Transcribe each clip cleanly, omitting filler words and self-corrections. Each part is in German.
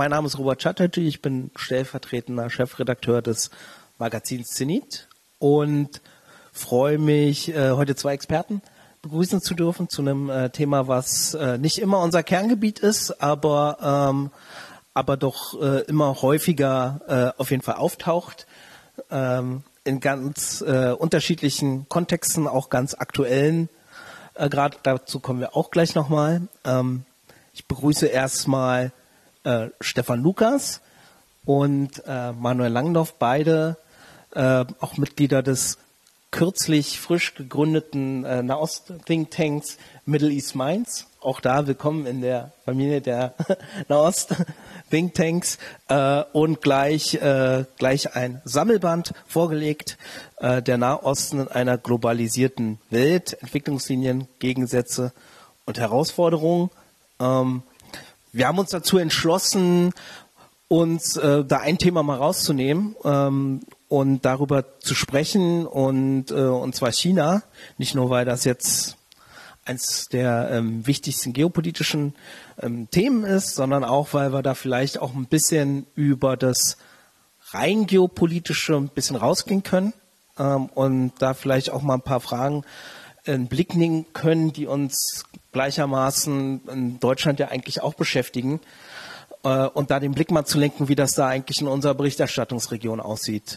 mein Name ist Robert Chatterjee, ich bin stellvertretender Chefredakteur des Magazins Zenit und freue mich, heute zwei Experten begrüßen zu dürfen zu einem Thema, was nicht immer unser Kerngebiet ist, aber doch immer häufiger auf jeden Fall auftaucht, in ganz unterschiedlichen Kontexten, auch ganz aktuellen. Gerade dazu kommen wir auch gleich nochmal. Ich begrüße erstmal Stefan Lukas und Manuel Langdorf, beide auch Mitglieder des kürzlich frisch gegründeten Nahost-Thinktanks Middle East Minds. Auch da willkommen in der Familie der Nahost-Thinktanks und gleich ein Sammelband vorgelegt, der Nahosten in einer globalisierten Welt, Entwicklungslinien, Gegensätze und Herausforderungen. Wir haben uns dazu entschlossen, uns da ein Thema mal rauszunehmen und darüber zu sprechen und zwar China, nicht nur weil das jetzt eines der wichtigsten geopolitischen Themen ist, sondern auch weil wir da vielleicht auch ein bisschen über das rein geopolitische ein bisschen rausgehen können und da vielleicht auch mal ein paar Fragen einen Blick nehmen können, die uns gleichermaßen in Deutschland ja eigentlich auch beschäftigen und da den Blick mal zu lenken, wie das da eigentlich in unserer Berichterstattungsregion aussieht.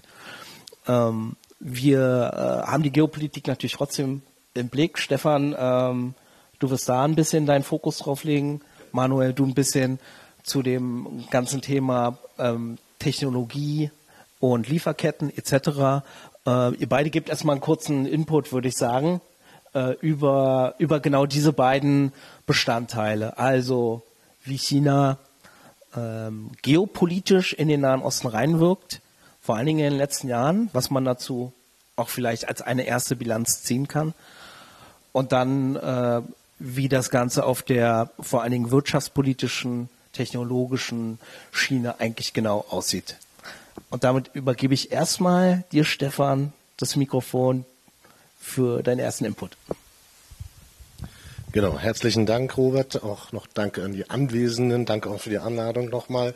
Wir haben die Geopolitik natürlich trotzdem im Blick. Stefan, du wirst da ein bisschen deinen Fokus drauf legen. Manuel, du ein bisschen zu dem ganzen Thema Technologie und Lieferketten etc. Ihr beide gebt erstmal einen kurzen Input, würde ich sagen, über genau diese beiden Bestandteile. Also wie China geopolitisch in den Nahen Osten reinwirkt, vor allen Dingen in den letzten Jahren, was man dazu auch vielleicht als eine erste Bilanz ziehen kann. Und dann, wie das Ganze auf der vor allen Dingen wirtschaftspolitischen, technologischen Schiene eigentlich genau aussieht. Und damit übergebe ich erstmal dir, Stefan, das Mikrofon für deinen ersten Input. Genau, herzlichen Dank, Robert. Auch noch danke an die Anwesenden. Danke auch für die Einladung nochmal.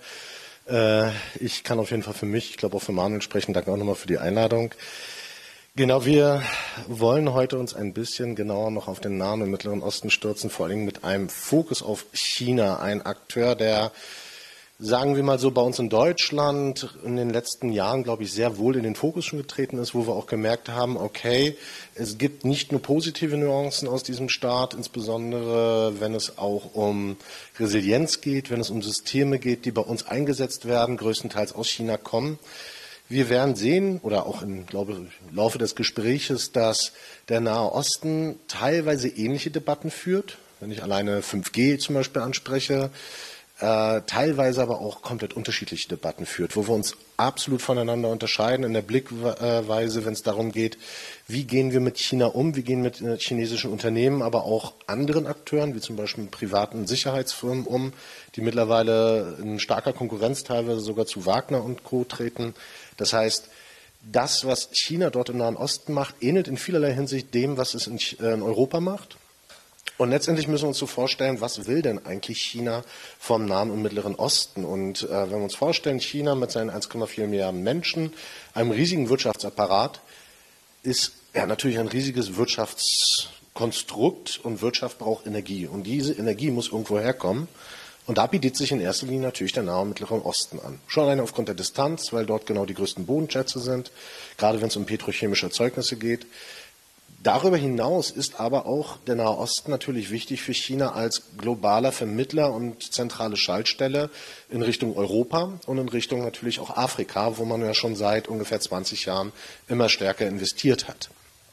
Ich kann auf jeden Fall für mich, ich glaube auch für Manuel sprechen. Danke auch nochmal für die Einladung. Genau, wir wollen heute uns ein bisschen genauer noch auf den Nahen und Mittleren Osten stürzen, vor allem mit einem Fokus auf China, ein Akteur, der, sagen wir mal so, bei uns in Deutschland in den letzten Jahren, glaube ich, sehr wohl in den Fokus schon getreten ist, wo wir auch gemerkt haben, okay, es gibt nicht nur positive Nuancen aus diesem Staat, insbesondere wenn es auch um Resilienz geht, wenn es um Systeme geht, die bei uns eingesetzt werden, größtenteils aus China kommen. Wir werden sehen, oder auch im Laufe des Gespräches, dass der Nahe Osten teilweise ähnliche Debatten führt, wenn ich alleine 5G zum Beispiel anspreche, teilweise aber auch komplett unterschiedliche Debatten führt, wo wir uns absolut voneinander unterscheiden in der Blickweise, wenn es darum geht, wie gehen wir mit China um, wie gehen wir mit chinesischen Unternehmen, aber auch anderen Akteuren, wie zum Beispiel privaten Sicherheitsfirmen um, die mittlerweile in starker Konkurrenz teilweise sogar zu Wagner und Co. treten. Das heißt, das, was China dort im Nahen Osten macht, ähnelt in vielerlei Hinsicht dem, was es in Europa macht. Und letztendlich müssen wir uns so vorstellen, was will denn eigentlich China vom Nahen und Mittleren Osten? Und wenn wir uns vorstellen, China mit seinen 1,4 Milliarden Menschen, einem riesigen Wirtschaftsapparat, ist ja natürlich ein riesiges Wirtschaftskonstrukt und Wirtschaft braucht Energie. Und diese Energie muss irgendwo herkommen. Und da bietet sich in erster Linie natürlich der Nahe und Mittlere Osten an. Schon allein aufgrund der Distanz, weil dort genau die größten Bodenschätze sind, gerade wenn es um petrochemische Erzeugnisse geht. Darüber hinaus ist aber auch der Nahe Osten natürlich wichtig für China als globaler Vermittler und zentrale Schaltstelle in Richtung Europa und in Richtung natürlich auch Afrika, wo man ja schon seit ungefähr 20 Jahren immer stärker investiert hat.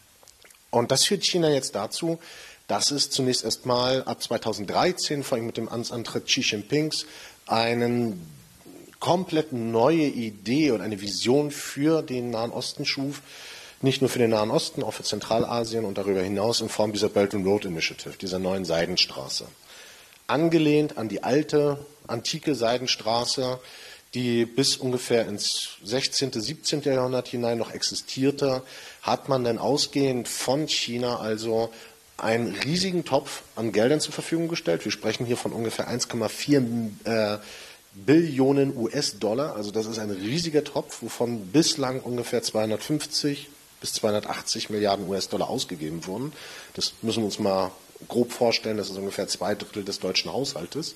Und das führt China jetzt dazu, dass es zunächst erstmal ab 2013, vor allem mit dem Amtsantritt Xi Jinpings, eine komplett neue Idee und eine Vision für den Nahen Osten schuf, nicht nur für den Nahen Osten, auch für Zentralasien und darüber hinaus in Form dieser Belt and Road Initiative, dieser neuen Seidenstraße. Angelehnt an die antike Seidenstraße, die bis ungefähr ins 16., 17. Jahrhundert hinein noch existierte, hat man dann ausgehend von China also einen riesigen Topf an Geldern zur Verfügung gestellt. Wir sprechen hier von ungefähr 1,4 Billionen US-Dollar. Also das ist ein riesiger Topf, wovon bislang ungefähr 250 bis 280 Milliarden US-Dollar ausgegeben wurden. Das müssen wir uns mal grob vorstellen. Das ist ungefähr 2/3 des deutschen Haushaltes.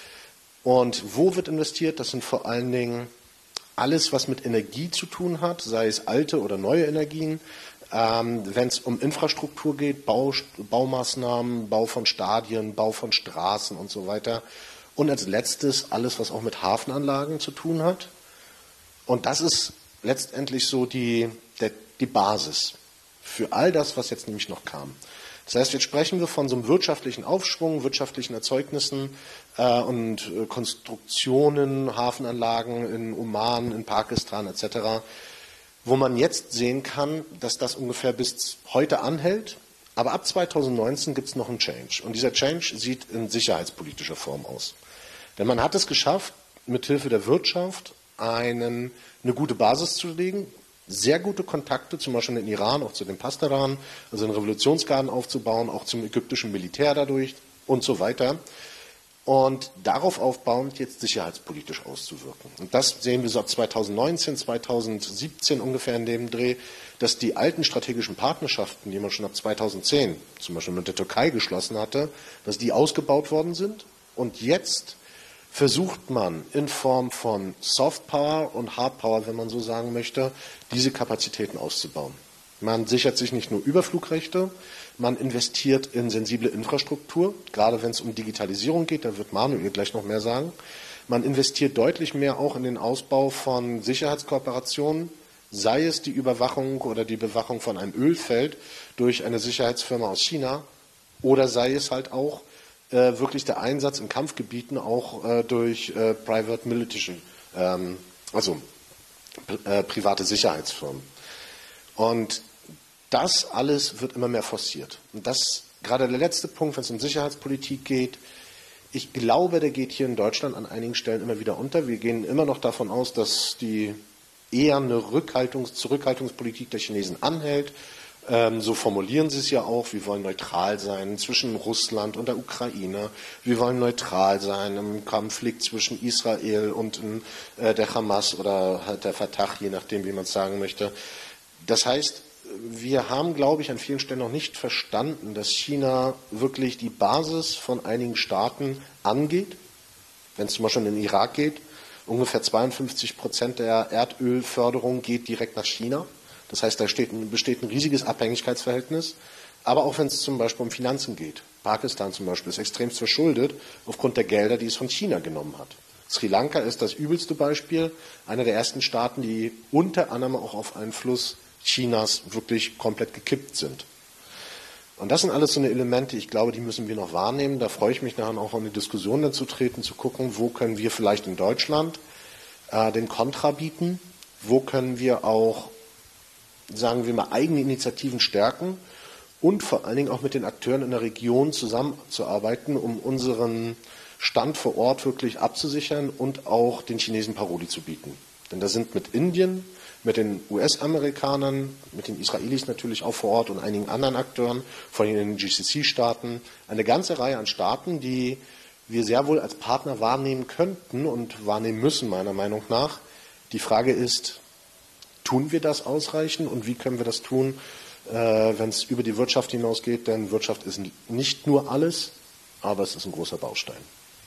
Und wo wird investiert? Das sind vor allen Dingen alles, was mit Energie zu tun hat, sei es alte oder neue Energien. Wenn es um Infrastruktur geht, Baumaßnahmen, Bau von Stadien, Bau von Straßen und so weiter. Und als letztes alles, was auch mit Hafenanlagen zu tun hat. Und das ist letztendlich so die Basis für all das, was jetzt nämlich noch kam. Das heißt, jetzt sprechen wir von so einem wirtschaftlichen Aufschwung, wirtschaftlichen Erzeugnissen und Konstruktionen, Hafenanlagen in Oman, in Pakistan etc., wo man jetzt sehen kann, dass das ungefähr bis heute anhält. Aber ab 2019 gibt es noch einen Change. Und dieser Change sieht in sicherheitspolitischer Form aus. Denn man hat es geschafft, mithilfe der Wirtschaft eine gute Basis zu legen, sehr gute Kontakte, zum Beispiel in den Iran, auch zu den Pastaran, also einen Revolutionsgarden aufzubauen, auch zum ägyptischen Militär dadurch und so weiter. Und darauf aufbauend jetzt sicherheitspolitisch auszuwirken. Und das sehen wir so ab 2019, 2017 ungefähr in dem Dreh, dass die alten strategischen Partnerschaften, die man schon ab 2010 zum Beispiel mit der Türkei geschlossen hatte, dass die ausgebaut worden sind. Und jetzt versucht man in Form von Soft Power und Hard Power, wenn man so sagen möchte, diese Kapazitäten auszubauen. Man sichert sich nicht nur Überflugrechte, man investiert in sensible Infrastruktur, gerade wenn es um Digitalisierung geht, da wird Manuel gleich noch mehr sagen. Man investiert deutlich mehr auch in den Ausbau von Sicherheitskooperationen, sei es die Überwachung oder die Bewachung von einem Ölfeld durch eine Sicherheitsfirma aus China oder sei es halt auch wirklich der Einsatz in Kampfgebieten auch durch private military, private Sicherheitsfirmen. Und das alles wird immer mehr forciert. Und das gerade der letzte Punkt, wenn es um Sicherheitspolitik geht, ich glaube, der geht hier in Deutschland an einigen Stellen immer wieder unter. Wir gehen immer noch davon aus, dass die eher eine Zurückhaltungspolitik der Chinesen anhält. So formulieren sie es ja auch. Wir wollen neutral sein zwischen Russland und der Ukraine. Wir wollen neutral sein im Konflikt zwischen Israel und der Hamas oder halt der Fatah, je nachdem, wie man es sagen möchte. Das heißt, wir haben, glaube ich, an vielen Stellen noch nicht verstanden, dass China wirklich die Basis von einigen Staaten angeht. Wenn es zum Beispiel in den Irak geht, ungefähr 52% der Erdölförderung geht direkt nach China. Das heißt, da besteht ein riesiges Abhängigkeitsverhältnis. Aber auch wenn es zum Beispiel um Finanzen geht. Pakistan zum Beispiel ist extremst verschuldet aufgrund der Gelder, die es von China genommen hat. Sri Lanka ist das übelste Beispiel. Einer der ersten Staaten, die unter anderem auch auf Einfluss Chinas wirklich komplett gekippt sind. Und das sind alles so eine Elemente, ich glaube, die müssen wir noch wahrnehmen. Da freue ich mich nachher auch in die Diskussion dann zu treten, zu gucken, wo können wir vielleicht in Deutschland den Kontra bieten, wo können wir auch, sagen wir mal, eigene Initiativen stärken und vor allen Dingen auch mit den Akteuren in der Region zusammenzuarbeiten, um unseren Stand vor Ort wirklich abzusichern und auch den Chinesen Paroli zu bieten. Denn da sind mit Indien, mit den US-Amerikanern, mit den Israelis natürlich auch vor Ort und einigen anderen Akteuren, vor allem in den GCC-Staaten, eine ganze Reihe an Staaten, die wir sehr wohl als Partner wahrnehmen könnten und wahrnehmen müssen, meiner Meinung nach. Die Frage ist, tun wir das ausreichend und wie können wir das tun, wenn es über die Wirtschaft hinausgeht? Denn Wirtschaft ist nicht nur alles, aber es ist ein großer Baustein.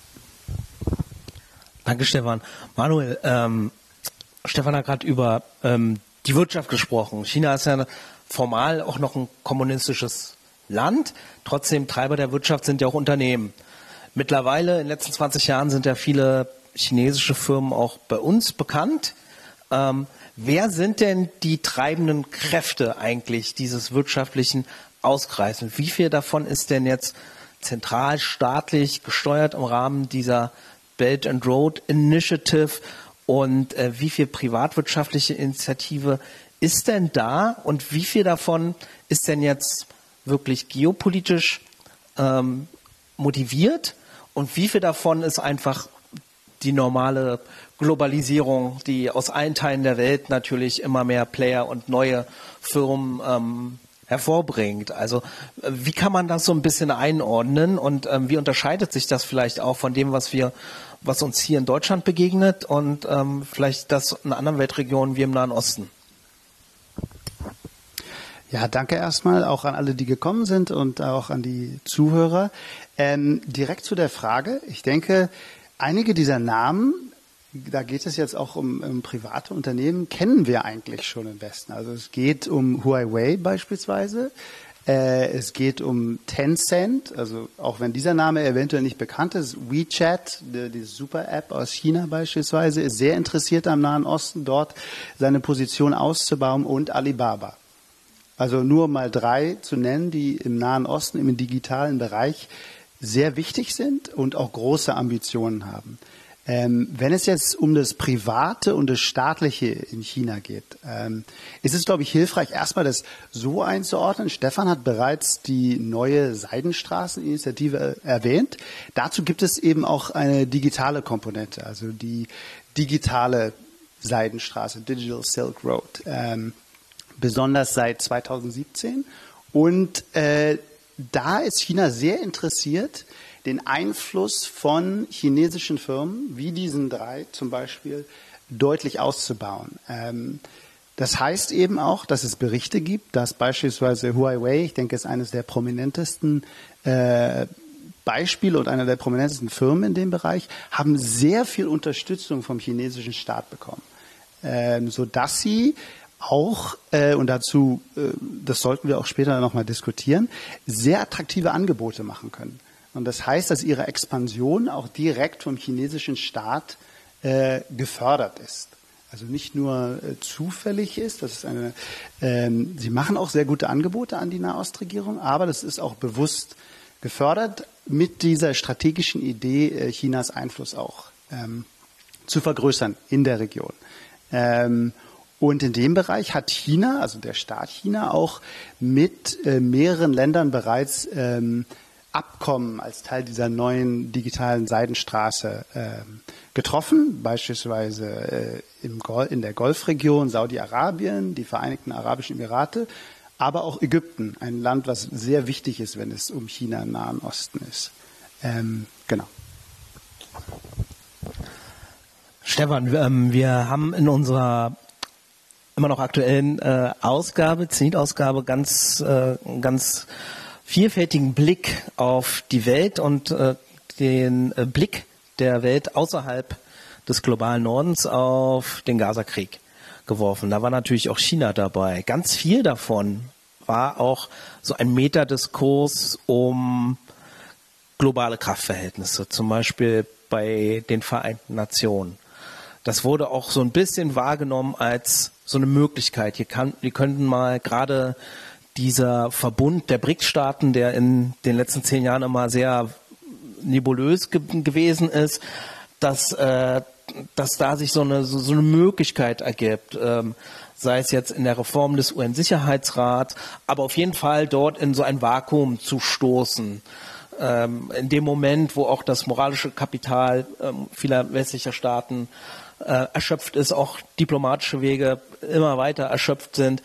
Danke, Stefan. Manuel, Stefan hat gerade über die Wirtschaft gesprochen. China ist ja formal auch noch ein kommunistisches Land. Trotzdem Treiber der Wirtschaft sind ja auch Unternehmen. Mittlerweile in den letzten 20 Jahren sind ja viele chinesische Firmen auch bei uns bekannt. Wer sind denn die treibenden Kräfte eigentlich dieses wirtschaftlichen Ausgreifen? Wie viel davon ist denn jetzt zentral staatlich gesteuert im Rahmen dieser Belt and Road Initiative und wie viel privatwirtschaftliche Initiative ist denn da und wie viel davon ist denn jetzt wirklich geopolitisch motiviert und wie viel davon ist einfach die normale Globalisierung, die aus allen Teilen der Welt natürlich immer mehr Player und neue Firmen hervorbringt. Also wie kann man das so ein bisschen einordnen und wie unterscheidet sich das vielleicht auch von dem, was wir was uns hier in Deutschland begegnet und vielleicht das in anderen Weltregionen wie im Nahen Osten. Ja, danke erstmal auch an alle, die gekommen sind und auch an die Zuhörer. Direkt zu der Frage. Ich denke, einige dieser Namen, da geht es jetzt auch um private Unternehmen, kennen wir eigentlich schon im Westen. Also es geht um Huawei beispielsweise. Es geht um Tencent, also auch wenn dieser Name eventuell nicht bekannt ist, WeChat, die Super-App aus China beispielsweise, ist sehr interessiert am Nahen Osten, dort seine Position auszubauen, und Alibaba. Also nur mal 3 zu nennen, die im Nahen Osten, im digitalen Bereich sehr wichtig sind und auch große Ambitionen haben. Wenn es jetzt um das Private und das Staatliche in China geht, ist es, glaube ich, hilfreich, erstmal das so einzuordnen. Stefan hat bereits die neue Seidenstraßeninitiative erwähnt. Dazu gibt es eben auch eine digitale Komponente, also die digitale Seidenstraße, Digital Silk Road, besonders seit 2017. Und da ist China sehr interessiert, den Einfluss von chinesischen Firmen, wie diesen 3 zum Beispiel, deutlich auszubauen. Das heißt eben auch, dass es Berichte gibt, dass beispielsweise Huawei, ich denke, ist eines der prominentesten Beispiele und einer der prominentesten Firmen in dem Bereich, haben sehr viel Unterstützung vom chinesischen Staat bekommen, sodass sie auch, und dazu, das sollten wir auch später nochmal diskutieren, sehr attraktive Angebote machen können. Und das heißt, dass ihre Expansion auch direkt vom chinesischen Staat gefördert ist. Also nicht nur zufällig ist, das ist sie machen auch sehr gute Angebote an die Nahostregierung, aber das ist auch bewusst gefördert mit dieser strategischen Idee, Chinas Einfluss auch zu vergrößern in der Region. Und in dem Bereich hat China, also der Staat China, auch mit mehreren Ländern bereits Abkommen als Teil dieser neuen digitalen Seidenstraße getroffen, beispielsweise in der Golfregion Saudi-Arabien, die Vereinigten Arabischen Emirate, aber auch Ägypten, ein Land, was sehr wichtig ist, wenn es um China im Nahen Osten ist. Genau. Stefan, wir haben in unserer immer noch aktuellen Ausgabe, Zenit-Ausgabe, ganz vielfältigen Blick auf die Welt und den Blick der Welt außerhalb des globalen Nordens auf den Gaza-Krieg geworfen. Da war natürlich auch China dabei. Ganz viel davon war auch so ein Metadiskurs um globale Kraftverhältnisse, zum Beispiel bei den Vereinten Nationen. Das wurde auch so ein bisschen wahrgenommen als so eine Möglichkeit. Wir könnten mal gerade dieser Verbund der BRICS-Staaten, der in den letzten 10 Jahren immer sehr nebulös gewesen ist, dass da sich so eine Möglichkeit ergibt, sei es jetzt in der Reform des UN-Sicherheitsrats, aber auf jeden Fall dort in so ein Vakuum zu stoßen. In dem Moment, wo auch das moralische Kapital vieler westlicher Staaten erschöpft ist, auch diplomatische Wege immer weiter erschöpft sind.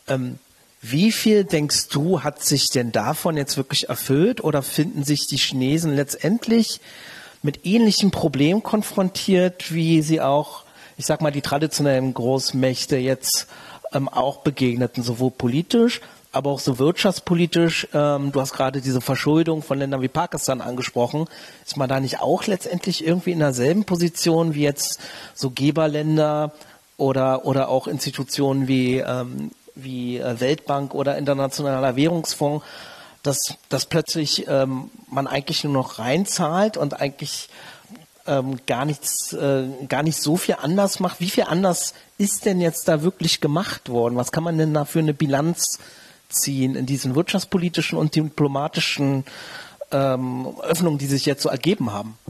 Wie viel, denkst du, hat sich denn davon jetzt wirklich erfüllt, oder finden sich die Chinesen letztendlich mit ähnlichen Problemen konfrontiert, wie sie auch, ich sag mal, die traditionellen Großmächte jetzt auch begegneten, sowohl politisch, aber auch so wirtschaftspolitisch? Du hast gerade diese Verschuldung von Ländern wie Pakistan angesprochen. Ist man da nicht auch letztendlich irgendwie in derselben Position wie jetzt so Geberländer oder auch Institutionen wie Weltbank oder Internationaler Währungsfonds, dass plötzlich man eigentlich nur noch reinzahlt und eigentlich gar nicht so viel anders macht? Wie viel anders ist denn jetzt da wirklich gemacht worden? Was kann man denn da für eine Bilanz ziehen in diesen wirtschaftspolitischen und diplomatischen Öffnungen, die sich jetzt so ergeben haben?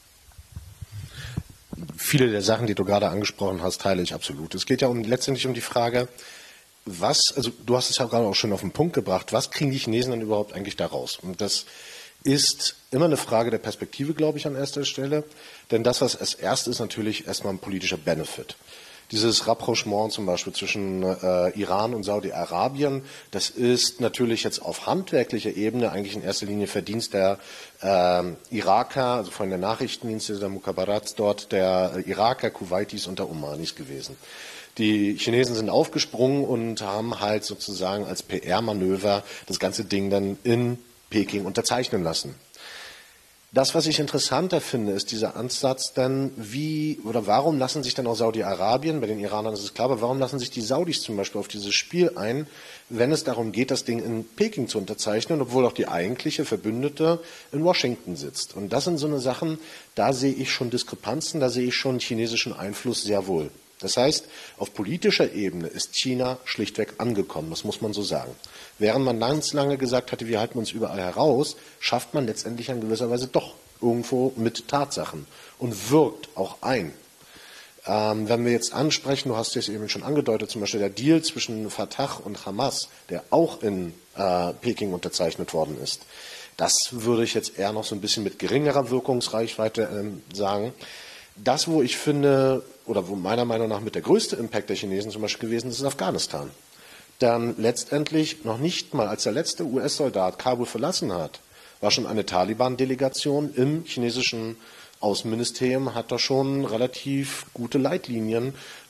Viele der Sachen, die du gerade angesprochen hast, teile ich absolut. Es geht ja letztendlich um die Frage, also du hast es ja gerade auch schon auf den Punkt gebracht, was kriegen die Chinesen dann überhaupt eigentlich da raus? Und das ist immer eine Frage der Perspektive, glaube ich, an erster Stelle. Denn das, was als erstes ist, natürlich erstmal ein politischer Benefit. Dieses Rapprochement zum Beispiel zwischen Iran und Saudi-Arabien, das ist natürlich jetzt auf handwerklicher Ebene eigentlich in erster Linie Verdienst der Iraker, also von der Nachrichtendienste der Mukhabarats dort, der Iraker, Kuwaitis und der Omanis gewesen. Die Chinesen sind aufgesprungen und haben halt sozusagen als PR-Manöver das ganze Ding dann in Peking unterzeichnen lassen. Das, was ich interessanter finde, ist dieser Ansatz dann, warum lassen sich dann auch Saudi-Arabien, bei den Iranern ist es klar, aber warum lassen sich die Saudis zum Beispiel auf dieses Spiel ein, wenn es darum geht, das Ding in Peking zu unterzeichnen, obwohl auch die eigentliche Verbündete in Washington sitzt. Und das sind so eine Sachen, da sehe ich schon Diskrepanzen, da sehe ich schon chinesischen Einfluss sehr wohl. Das heißt, auf politischer Ebene ist China schlichtweg angekommen, das muss man so sagen. Während man ganz lange gesagt hatte, wir halten uns überall heraus, schafft man letztendlich in gewisser Weise doch irgendwo mit Tatsachen und wirkt auch ein. Wenn wir jetzt ansprechen, du hast es eben schon angedeutet, zum Beispiel der Deal zwischen Fatah und Hamas, der auch in Peking unterzeichnet worden ist, das würde ich jetzt eher noch so ein bisschen mit geringerer Wirkungsreichweite sagen. Das, wo ich finde, oder wo meiner Meinung nach mit der größte Impact der Chinesen zum Beispiel gewesen ist, ist Afghanistan. Dann letztendlich noch nicht mal, als der letzte US-Soldat Kabul verlassen hat, war schon eine Taliban-Delegation im chinesischen Außenministerium, hat da schon relativ gute Leitlinien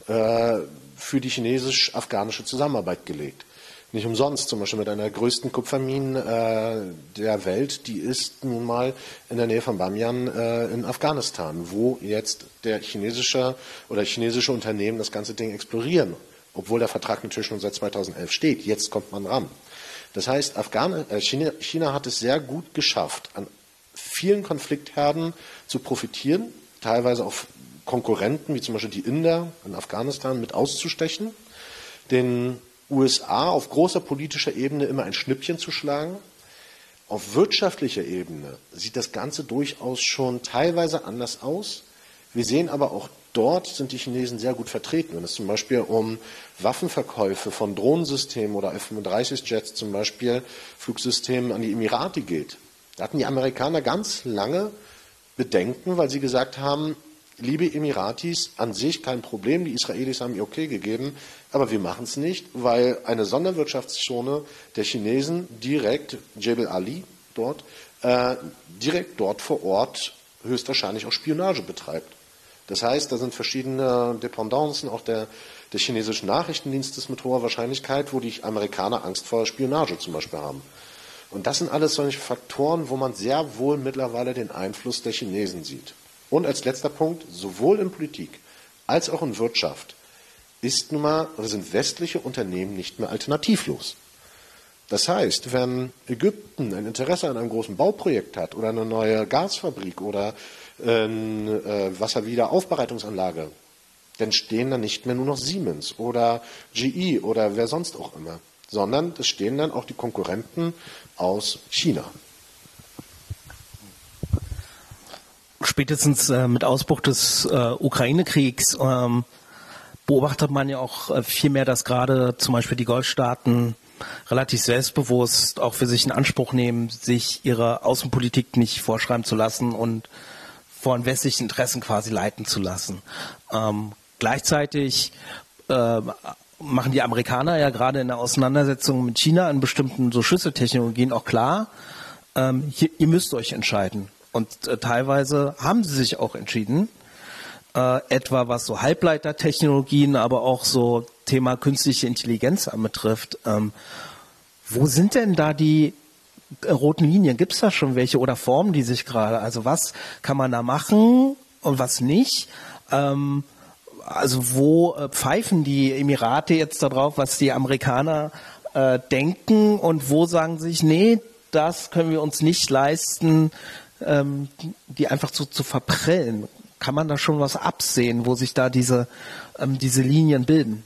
für die chinesisch-afghanische Zusammenarbeit gelegt. Nicht umsonst, zum Beispiel mit einer der größten Kupferminen der Welt, die ist nun mal in der Nähe von Bamiyan in Afghanistan, wo jetzt der chinesische Unternehmen das ganze Ding explorieren, obwohl der Vertrag natürlich schon seit 2011 steht. Jetzt kommt man ran. Das heißt, China hat es sehr gut geschafft, an vielen Konfliktherden zu profitieren, teilweise auch Konkurrenten, wie zum Beispiel die Inder in Afghanistan, mit auszustechen, den USA auf großer politischer Ebene immer ein Schnippchen zu schlagen. Auf wirtschaftlicher Ebene sieht das Ganze durchaus schon teilweise anders aus. Wir sehen aber auch dort sind die Chinesen sehr gut vertreten. Wenn es zum Beispiel um Waffenverkäufe von Drohnensystemen oder F-35-Jets zum Beispiel, Flugsystemen an die Emirate geht, da hatten die Amerikaner ganz lange Bedenken, weil sie gesagt haben, liebe Emiratis, an sich kein Problem, die Israelis haben ihr okay gegeben, aber wir machen es nicht, weil eine Sonderwirtschaftszone der Chinesen direkt, Jebel Ali dort, direkt dort vor Ort höchstwahrscheinlich auch Spionage betreibt. Das heißt, da sind verschiedene Dependancen auch der chinesischen Nachrichtendienstes mit hoher Wahrscheinlichkeit, wo die Amerikaner Angst vor Spionage zum Beispiel haben. Und das sind alles solche Faktoren, wo man sehr wohl mittlerweile den Einfluss der Chinesen sieht. Und als letzter Punkt, sowohl in Politik als auch in Wirtschaft sind westliche Unternehmen nicht mehr alternativlos. Das heißt, wenn Ägypten ein Interesse an einem großen Bauprojekt hat oder eine neue Gasfabrik oder eine Wasserwiederaufbereitungsanlage, dann stehen da nicht mehr nur noch Siemens oder GE oder wer sonst auch immer, sondern es stehen dann auch die Konkurrenten aus China. Spätestens mit Ausbruch des Ukraine-Kriegs beobachtet man ja auch viel mehr, dass gerade zum Beispiel die Golfstaaten relativ selbstbewusst auch für sich in Anspruch nehmen, sich ihre Außenpolitik nicht vorschreiben zu lassen und von westlichen Interessen quasi leiten zu lassen. Gleichzeitig machen die Amerikaner ja gerade in der Auseinandersetzung mit China an bestimmten so Schlüsseltechnologien auch klar, ihr müsst euch entscheiden. Und teilweise haben sie sich auch entschieden, etwa was so Halbleitertechnologien, aber auch so Thema künstliche Intelligenz anbetrifft. Wo sind denn da die roten Linien? Gibt es da schon welche oder formen die sich gerade? Also was kann man da machen und was nicht? Also wo pfeifen die Emirate jetzt darauf, was die Amerikaner denken und wo sagen sie sich, nee, das können wir uns nicht leisten, die einfach zu verprellen? Kann man da schon was absehen, wo sich da diese Linien bilden?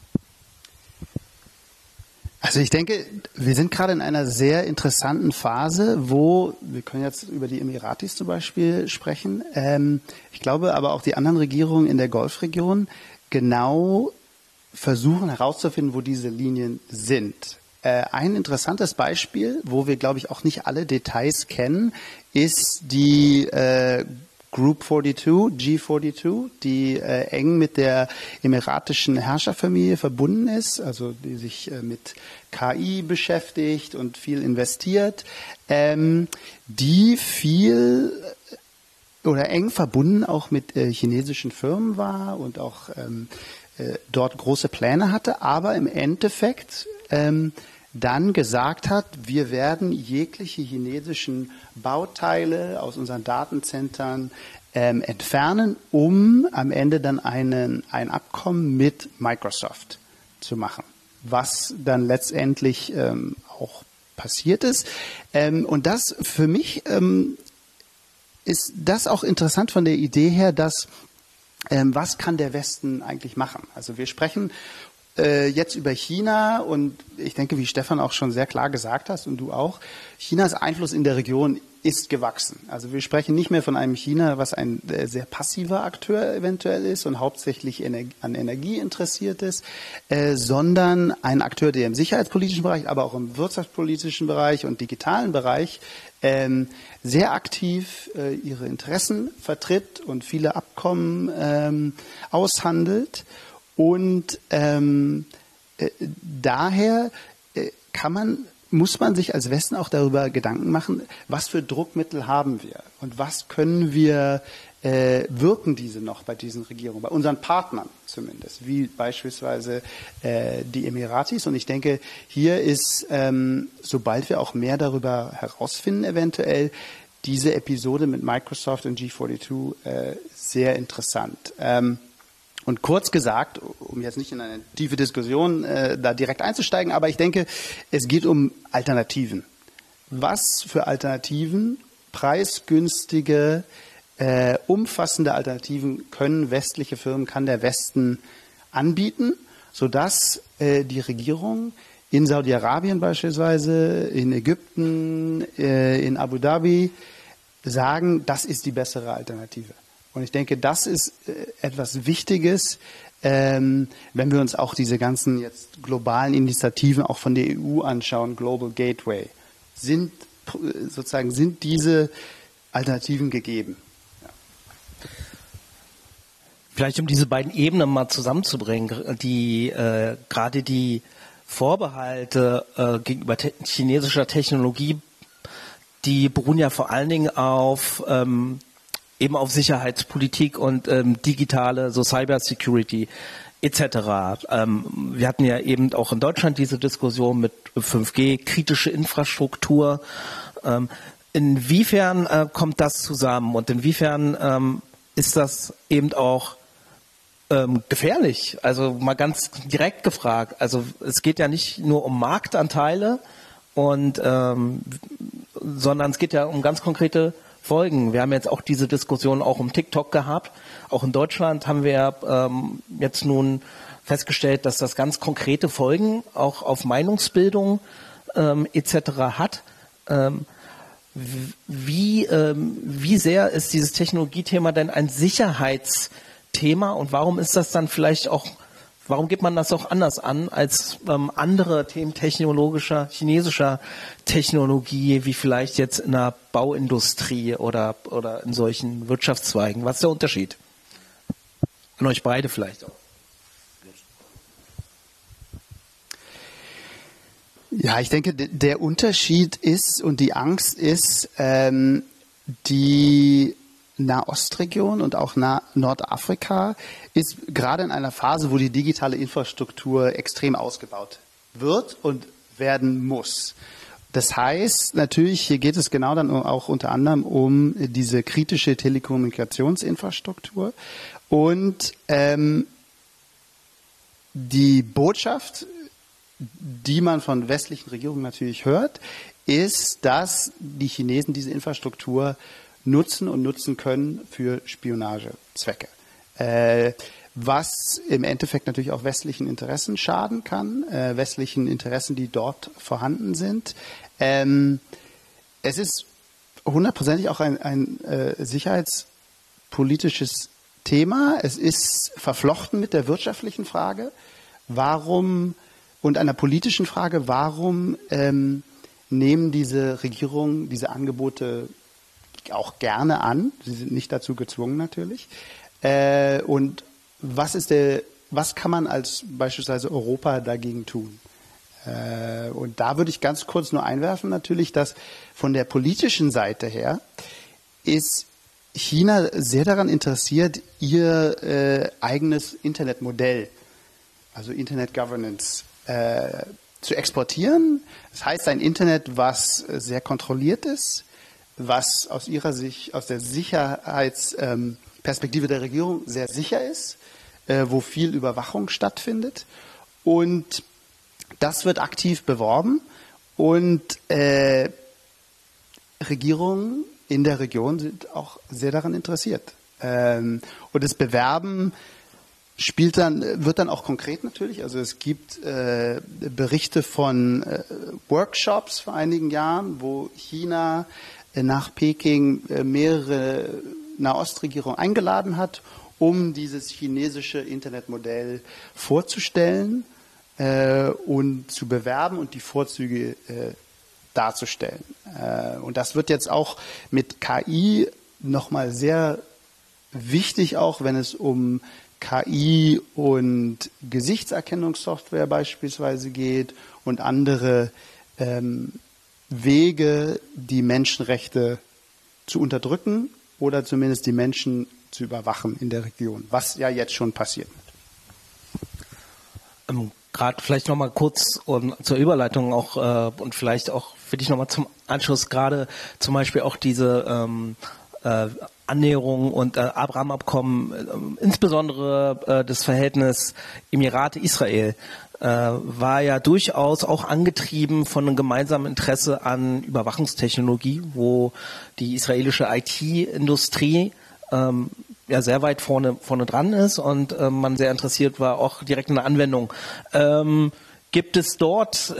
Also ich denke, wir sind gerade in einer sehr interessanten Phase, wir können jetzt über die Emiratis zum Beispiel sprechen, ich glaube aber auch die anderen Regierungen in der Golfregion genau versuchen herauszufinden, wo diese Linien sind. Ein interessantes Beispiel, wo wir, glaube ich, auch nicht alle Details kennen, ist die Group 42, G42, die eng mit der emiratischen Herrscherfamilie verbunden ist, also die sich mit KI beschäftigt und viel investiert, die viel oder eng verbunden auch mit chinesischen Firmen war und auch dort große Pläne hatte, aber im Endeffekt dann gesagt hat, wir werden jegliche chinesischen Bauteile aus unseren Datenzentren entfernen, um am Ende dann ein Abkommen mit Microsoft zu machen, was dann letztendlich auch passiert ist. Und das für mich ist das auch interessant von der Idee her, dass was kann der Westen eigentlich machen? Also wir sprechen jetzt über China und ich denke, wie Stefan auch schon sehr klar gesagt hast und du auch, Chinas Einfluss in der Region ist gewachsen. Also wir sprechen nicht mehr von einem China, was ein sehr passiver Akteur eventuell ist und hauptsächlich an Energie interessiert ist, sondern ein Akteur, der im sicherheitspolitischen Bereich, aber auch im wirtschaftspolitischen Bereich und digitalen Bereich sehr aktiv ihre Interessen vertritt und viele Abkommen aushandelt. Und daher muss man sich als Westen auch darüber Gedanken machen, was für Druckmittel haben wir und was können wir, wirken diese noch bei diesen Regierungen, bei unseren Partnern zumindest, wie beispielsweise die Emiratis. Und ich denke, hier ist, sobald wir auch mehr darüber herausfinden, eventuell diese Episode mit Microsoft und G42 sehr interessant. Und kurz gesagt, um jetzt nicht in eine tiefe Diskussion da direkt einzusteigen, aber ich denke, es geht um Alternativen. Was für Alternativen, preisgünstige, umfassende Alternativen können westliche Firmen, kann der Westen anbieten, sodass die Regierung in Saudi-Arabien beispielsweise, in Ägypten, in Abu Dhabi sagen, das ist die bessere Alternative. Und ich denke, das ist etwas Wichtiges, wenn wir uns auch diese ganzen jetzt globalen Initiativen auch von der EU anschauen, Global Gateway, sind diese Alternativen gegeben. Ja. Vielleicht um diese beiden Ebenen mal zusammenzubringen, gerade die Vorbehalte gegenüber chinesischer Technologie, die beruhen ja vor allen Dingen auf eben auf Sicherheitspolitik und digitale, so Cybersecurity etc. Wir hatten ja eben auch in Deutschland diese Diskussion mit 5G, kritische Infrastruktur. Inwiefern kommt das zusammen und inwiefern ist das eben auch gefährlich? Also mal ganz direkt gefragt. Also es geht ja nicht nur um Marktanteile sondern es geht ja um ganz konkrete Folgen. Wir haben jetzt auch diese Diskussion auch um TikTok gehabt. Auch in Deutschland haben wir jetzt nun festgestellt, dass das ganz konkrete Folgen auch auf Meinungsbildung etc. hat. Wie sehr ist dieses Technologiethema denn ein Sicherheitsthema und warum ist das dann vielleicht auch, warum geht man das auch anders an als andere Themen chinesischer Technologie, wie vielleicht jetzt in der Bauindustrie oder in solchen Wirtschaftszweigen? Was ist der Unterschied? An euch beide vielleicht auch. Ja, ich denke, der Unterschied ist und die Angst ist, die Nahostregion und auch Nordafrika ist gerade in einer Phase, wo die digitale Infrastruktur extrem ausgebaut wird und werden muss. Das heißt, natürlich, hier geht es genau dann auch unter anderem um diese kritische Telekommunikationsinfrastruktur und die Botschaft, die man von westlichen Regierungen natürlich hört, ist, dass die Chinesen diese Infrastruktur nutzen können für Spionagezwecke. Was im Endeffekt natürlich auch westlichen Interessen schaden kann, westlichen Interessen, die dort vorhanden sind. Es ist hundertprozentig auch ein sicherheitspolitisches Thema. Es ist verflochten mit der wirtschaftlichen Frage, und einer politischen Frage, warum nehmen diese Regierungen diese Angebote auch gerne an. Sie sind nicht dazu gezwungen natürlich. Und was kann man als beispielsweise Europa dagegen tun? Und da würde ich ganz kurz nur einwerfen natürlich, dass von der politischen Seite her ist China sehr daran interessiert, ihr eigenes Internetmodell, also Internet Governance, zu exportieren. Das heißt, ein Internet, was sehr kontrolliert ist, was aus ihrer Sicht, aus der Sicherheitsperspektive der Regierung sehr sicher ist, wo viel Überwachung stattfindet. Und das wird aktiv beworben und Regierungen in der Region sind auch sehr daran interessiert. Und das Bewerben wird dann auch konkret natürlich. Also es gibt Berichte von Workshops vor einigen Jahren, wo China nach Peking mehrere Nahostregierungen eingeladen hat, um dieses chinesische Internetmodell vorzustellen und zu bewerben und die Vorzüge darzustellen. Und das wird jetzt auch mit KI nochmal sehr wichtig, auch wenn es um KI und Gesichtserkennungssoftware beispielsweise geht und andere Wege, die Menschenrechte zu unterdrücken oder zumindest die Menschen zu überwachen in der Region, was ja jetzt schon passiert. Gerade vielleicht nochmal kurz zur Überleitung auch und vielleicht auch für dich nochmal zum Anschluss gerade zum Beispiel auch diese Annäherung und Abraham-Abkommen, insbesondere das Verhältnis Emirate-Israel, war ja durchaus auch angetrieben von einem gemeinsamen Interesse an Überwachungstechnologie, wo die israelische IT-Industrie ja sehr weit vorne dran ist und man sehr interessiert war, auch direkt in der Anwendung. Gibt es dort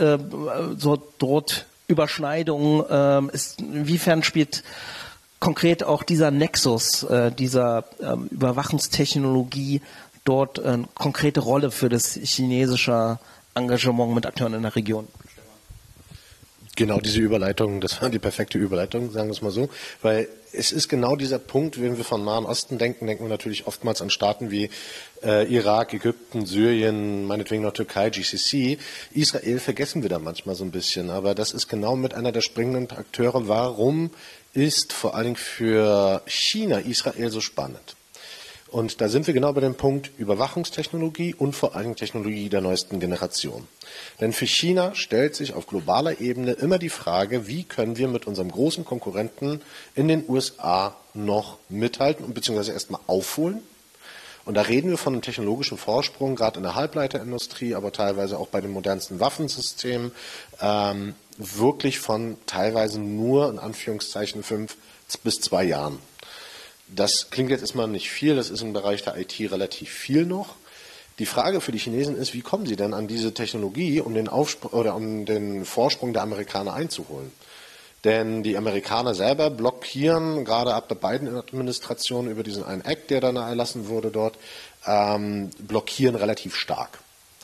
Überschneidungen? Inwiefern spielt konkret auch dieser Nexus, dieser Überwachungstechnologie dort eine konkrete Rolle für das chinesische Engagement mit Akteuren in der Region? Genau, diese Überleitung, das war die perfekte Überleitung, sagen wir es mal so, weil es ist genau dieser Punkt, wenn wir von Nahen Osten denken, denken wir natürlich oftmals an Staaten wie Irak, Ägypten, Syrien, meinetwegen noch Türkei, GCC. Israel vergessen wir da manchmal so ein bisschen, aber das ist genau mit einer der springenden Akteure. Warum ist vor allen Dingen für China Israel so spannend? Und da sind wir genau bei dem Punkt Überwachungstechnologie und vor allem Technologie der neuesten Generation. Denn für China stellt sich auf globaler Ebene immer die Frage, wie können wir mit unserem großen Konkurrenten in den USA noch mithalten und beziehungsweise erstmal aufholen. Und da reden wir von einem technologischen Vorsprung, gerade in der Halbleiterindustrie, aber teilweise auch bei den modernsten Waffensystemen, wirklich von teilweise nur, in Anführungszeichen, 5 bis 2 Jahren. Das klingt jetzt erstmal nicht viel, das ist im Bereich der IT relativ viel noch. Die Frage für die Chinesen ist, wie kommen sie denn an diese Technologie, um den Vorsprung der Amerikaner einzuholen? Denn die Amerikaner selber blockieren, gerade ab der Biden-Administration über diesen einen Act, der dann erlassen wurde dort, blockieren relativ stark.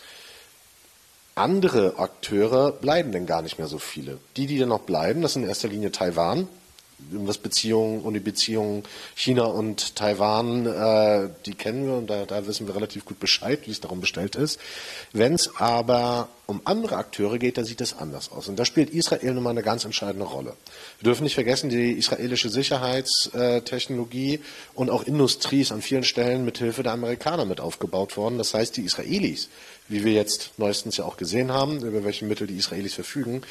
Andere Akteure bleiben denn gar nicht mehr so viele. Die dann noch bleiben, das sind in erster Linie Taiwan. Die Beziehungen China und Taiwan, die kennen wir und da wissen wir relativ gut Bescheid, wie es darum bestellt ist. Wenn es aber um andere Akteure geht, da sieht es anders aus. Und da spielt Israel nun mal eine ganz entscheidende Rolle. Wir dürfen nicht vergessen, die israelische Sicherheitstechnologie und auch Industrie ist an vielen Stellen mit Hilfe der Amerikaner mit aufgebaut worden. Das heißt, die Israelis, wie wir jetzt neuestens ja auch gesehen haben, über welche Mittel die Israelis verfügen,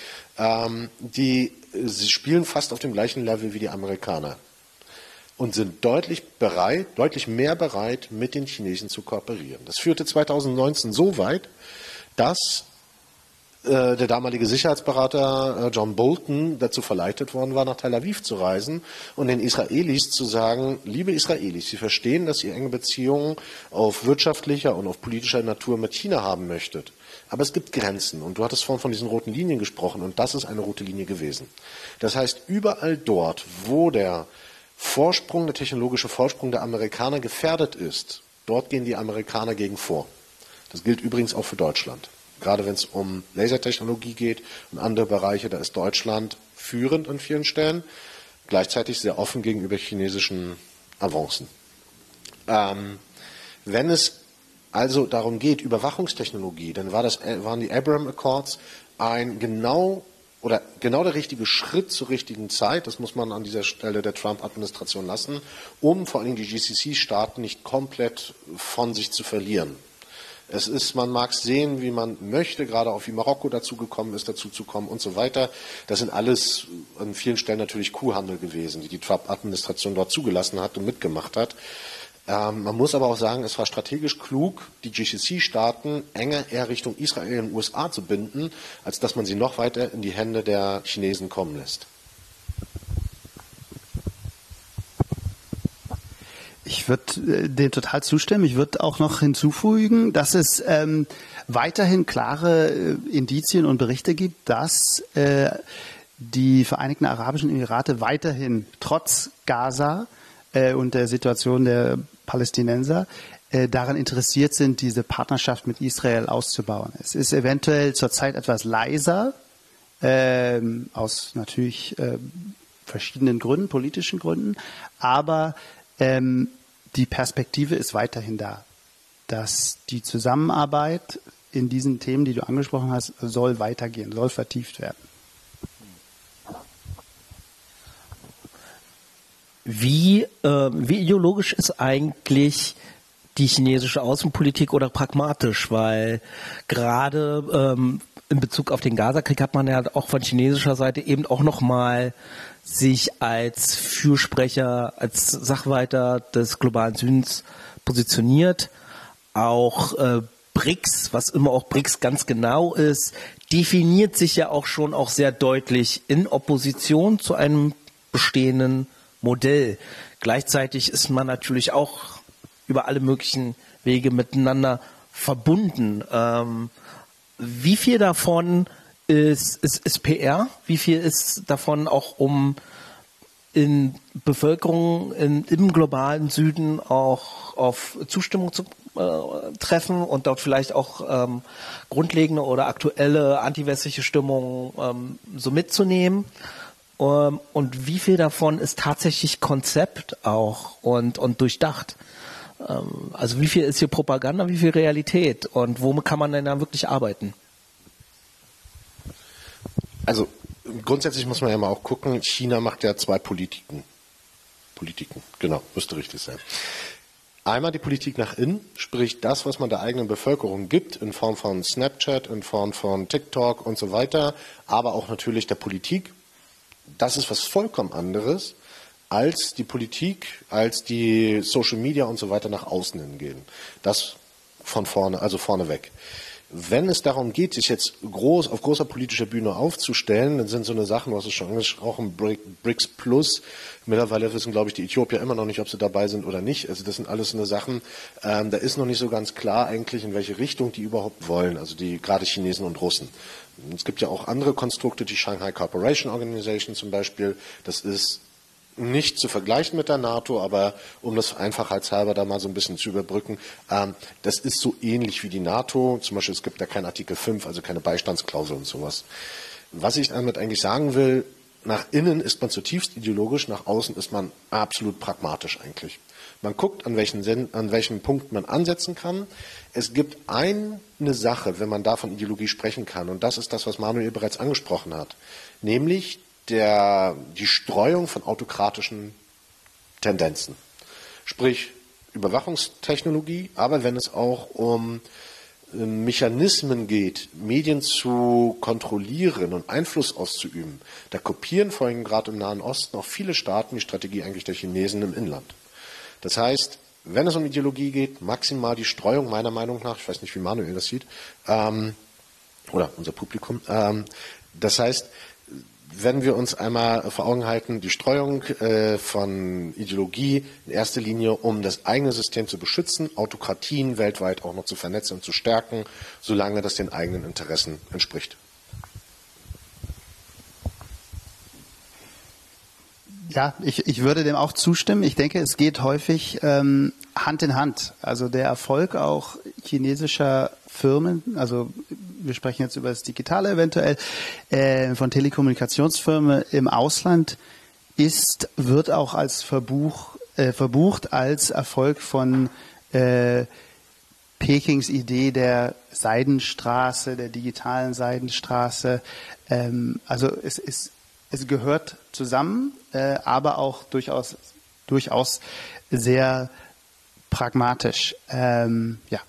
sie spielen fast auf dem gleichen Level wie die Amerikaner und sind deutlich mehr bereit, mit den Chinesen zu kooperieren. Das führte 2019 so weit, dass der damalige Sicherheitsberater John Bolton dazu verleitet worden war, nach Tel Aviv zu reisen und den Israelis zu sagen, liebe Israelis, Sie verstehen, dass ihr enge Beziehungen auf wirtschaftlicher und auf politischer Natur mit China haben möchtet. Aber es gibt Grenzen und du hattest vorhin von diesen roten Linien gesprochen und das ist eine rote Linie gewesen. Das heißt, überall dort, wo der technologische Vorsprung der Amerikaner gefährdet ist, dort gehen die Amerikaner gegen vor. Das gilt übrigens auch für Deutschland. Gerade wenn es um Lasertechnologie geht und andere Bereiche, da ist Deutschland führend an vielen Stellen. gleichzeitig sehr offen gegenüber chinesischen Avancen. Wenn es also darum geht, Überwachungstechnologie, dann waren die Abraham Accords genau der richtige Schritt zur richtigen Zeit, das muss man an dieser Stelle der Trump-Administration lassen, um vor allem die GCC-Staaten nicht komplett von sich zu verlieren. Man mag es sehen, wie man möchte, gerade auch wie Marokko dazugekommen ist, dazuzukommen und so weiter. Das sind alles an vielen Stellen natürlich Kuhhandel gewesen, die Trump-Administration dort zugelassen hat und mitgemacht hat. Man muss aber auch sagen, es war strategisch klug, die GCC-Staaten eher Richtung Israel und USA zu binden, als dass man sie noch weiter in die Hände der Chinesen kommen lässt. Ich würde dem total zustimmen. Ich würde auch noch hinzufügen, dass es weiterhin klare Indizien und Berichte gibt, dass die Vereinigten Arabischen Emirate weiterhin trotz Gaza und der Situation der Palästinenser daran interessiert sind, diese Partnerschaft mit Israel auszubauen. Es ist eventuell zurzeit etwas leiser, aus natürlich verschiedenen Gründen, politischen Gründen, aber die Perspektive ist weiterhin da, dass die Zusammenarbeit in diesen Themen, die du angesprochen hast, soll weitergehen, soll vertieft werden. Wie ideologisch ist eigentlich die chinesische Außenpolitik oder pragmatisch? Weil gerade in Bezug auf den Gaza-Krieg hat man ja auch von chinesischer Seite eben auch nochmal sich als Fürsprecher, als Sachwalter des globalen Südens positioniert. Auch BRICS, was immer auch BRICS ganz genau ist, definiert sich ja auch schon auch sehr deutlich in Opposition zu einem bestehenden Modell. Gleichzeitig ist man natürlich auch über alle möglichen Wege miteinander verbunden. Wie viel davon ist PR? Wie viel ist davon auch, um in Bevölkerung im globalen Süden auch auf Zustimmung zu treffen und dort vielleicht auch grundlegende oder aktuelle antiwestliche Stimmung so mitzunehmen? Und wie viel davon ist tatsächlich Konzept auch und durchdacht? Also wie viel ist hier Propaganda, wie viel Realität und womit kann man denn da wirklich arbeiten? Also grundsätzlich muss man ja mal auch gucken, China macht ja zwei Politiken, genau, müsste richtig sein. Einmal die Politik nach innen, sprich das, was man der eigenen Bevölkerung gibt, in Form von Snapchat, in Form von TikTok und so weiter, aber auch natürlich der Politik. Das ist was vollkommen anderes als die Politik, als die Social Media und so weiter nach außen hingehen. Das von vorne, also vorneweg. Wenn es darum geht, sich jetzt auf großer politischer Bühne aufzustellen, dann sind so eine Sachen, du hast es schon angesprochen, BRICS Plus. Mittlerweile wissen, glaube ich, die Äthiopier immer noch nicht, ob sie dabei sind oder nicht. Also das sind alles so eine Sachen, da ist noch nicht so ganz klar eigentlich, in welche Richtung die überhaupt wollen. Also die gerade Chinesen und Russen. Es gibt ja auch andere Konstrukte, die Shanghai Cooperation Organization zum Beispiel. Das ist nicht zu vergleichen mit der NATO, aber um das einfachheitshalber da mal so ein bisschen zu überbrücken, das ist so ähnlich wie die NATO. Zum Beispiel, es gibt da kein Artikel 5, also keine Beistandsklausel und sowas. Was ich damit eigentlich sagen will, nach innen ist man zutiefst ideologisch, nach außen ist man absolut pragmatisch eigentlich. Man guckt, an welchen Punkt man ansetzen kann. Es gibt eine Sache, wenn man da von Ideologie sprechen kann, und das ist das, was Manuel bereits angesprochen hat, nämlich die Streuung von autokratischen Tendenzen. Sprich Überwachungstechnologie, aber wenn es auch um Mechanismen geht, Medien zu kontrollieren und Einfluss auszuüben, da kopieren vor allem gerade im Nahen Osten auch viele Staaten die Strategie eigentlich der Chinesen im Inland. Das heißt, wenn es um Ideologie geht, maximal die Streuung meiner Meinung nach, ich weiß nicht, wie Manuel das sieht, oder unser Publikum, das heißt, wenn wir uns einmal vor Augen halten, die Streuung von Ideologie in erster Linie, um das eigene System zu beschützen, Autokratien weltweit auch noch zu vernetzen und zu stärken, solange das den eigenen Interessen entspricht. Ja, ich würde dem auch zustimmen. Ich denke, es geht häufig Hand in Hand. Also der Erfolg auch chinesischer Firmen, also wir sprechen jetzt über das Digitale eventuell, von Telekommunikationsfirmen im Ausland wird auch als verbucht als Erfolg von Pekings Idee der Seidenstraße, der digitalen Seidenstraße. Also es gehört zusammen, aber auch durchaus sehr pragmatisch. Ja.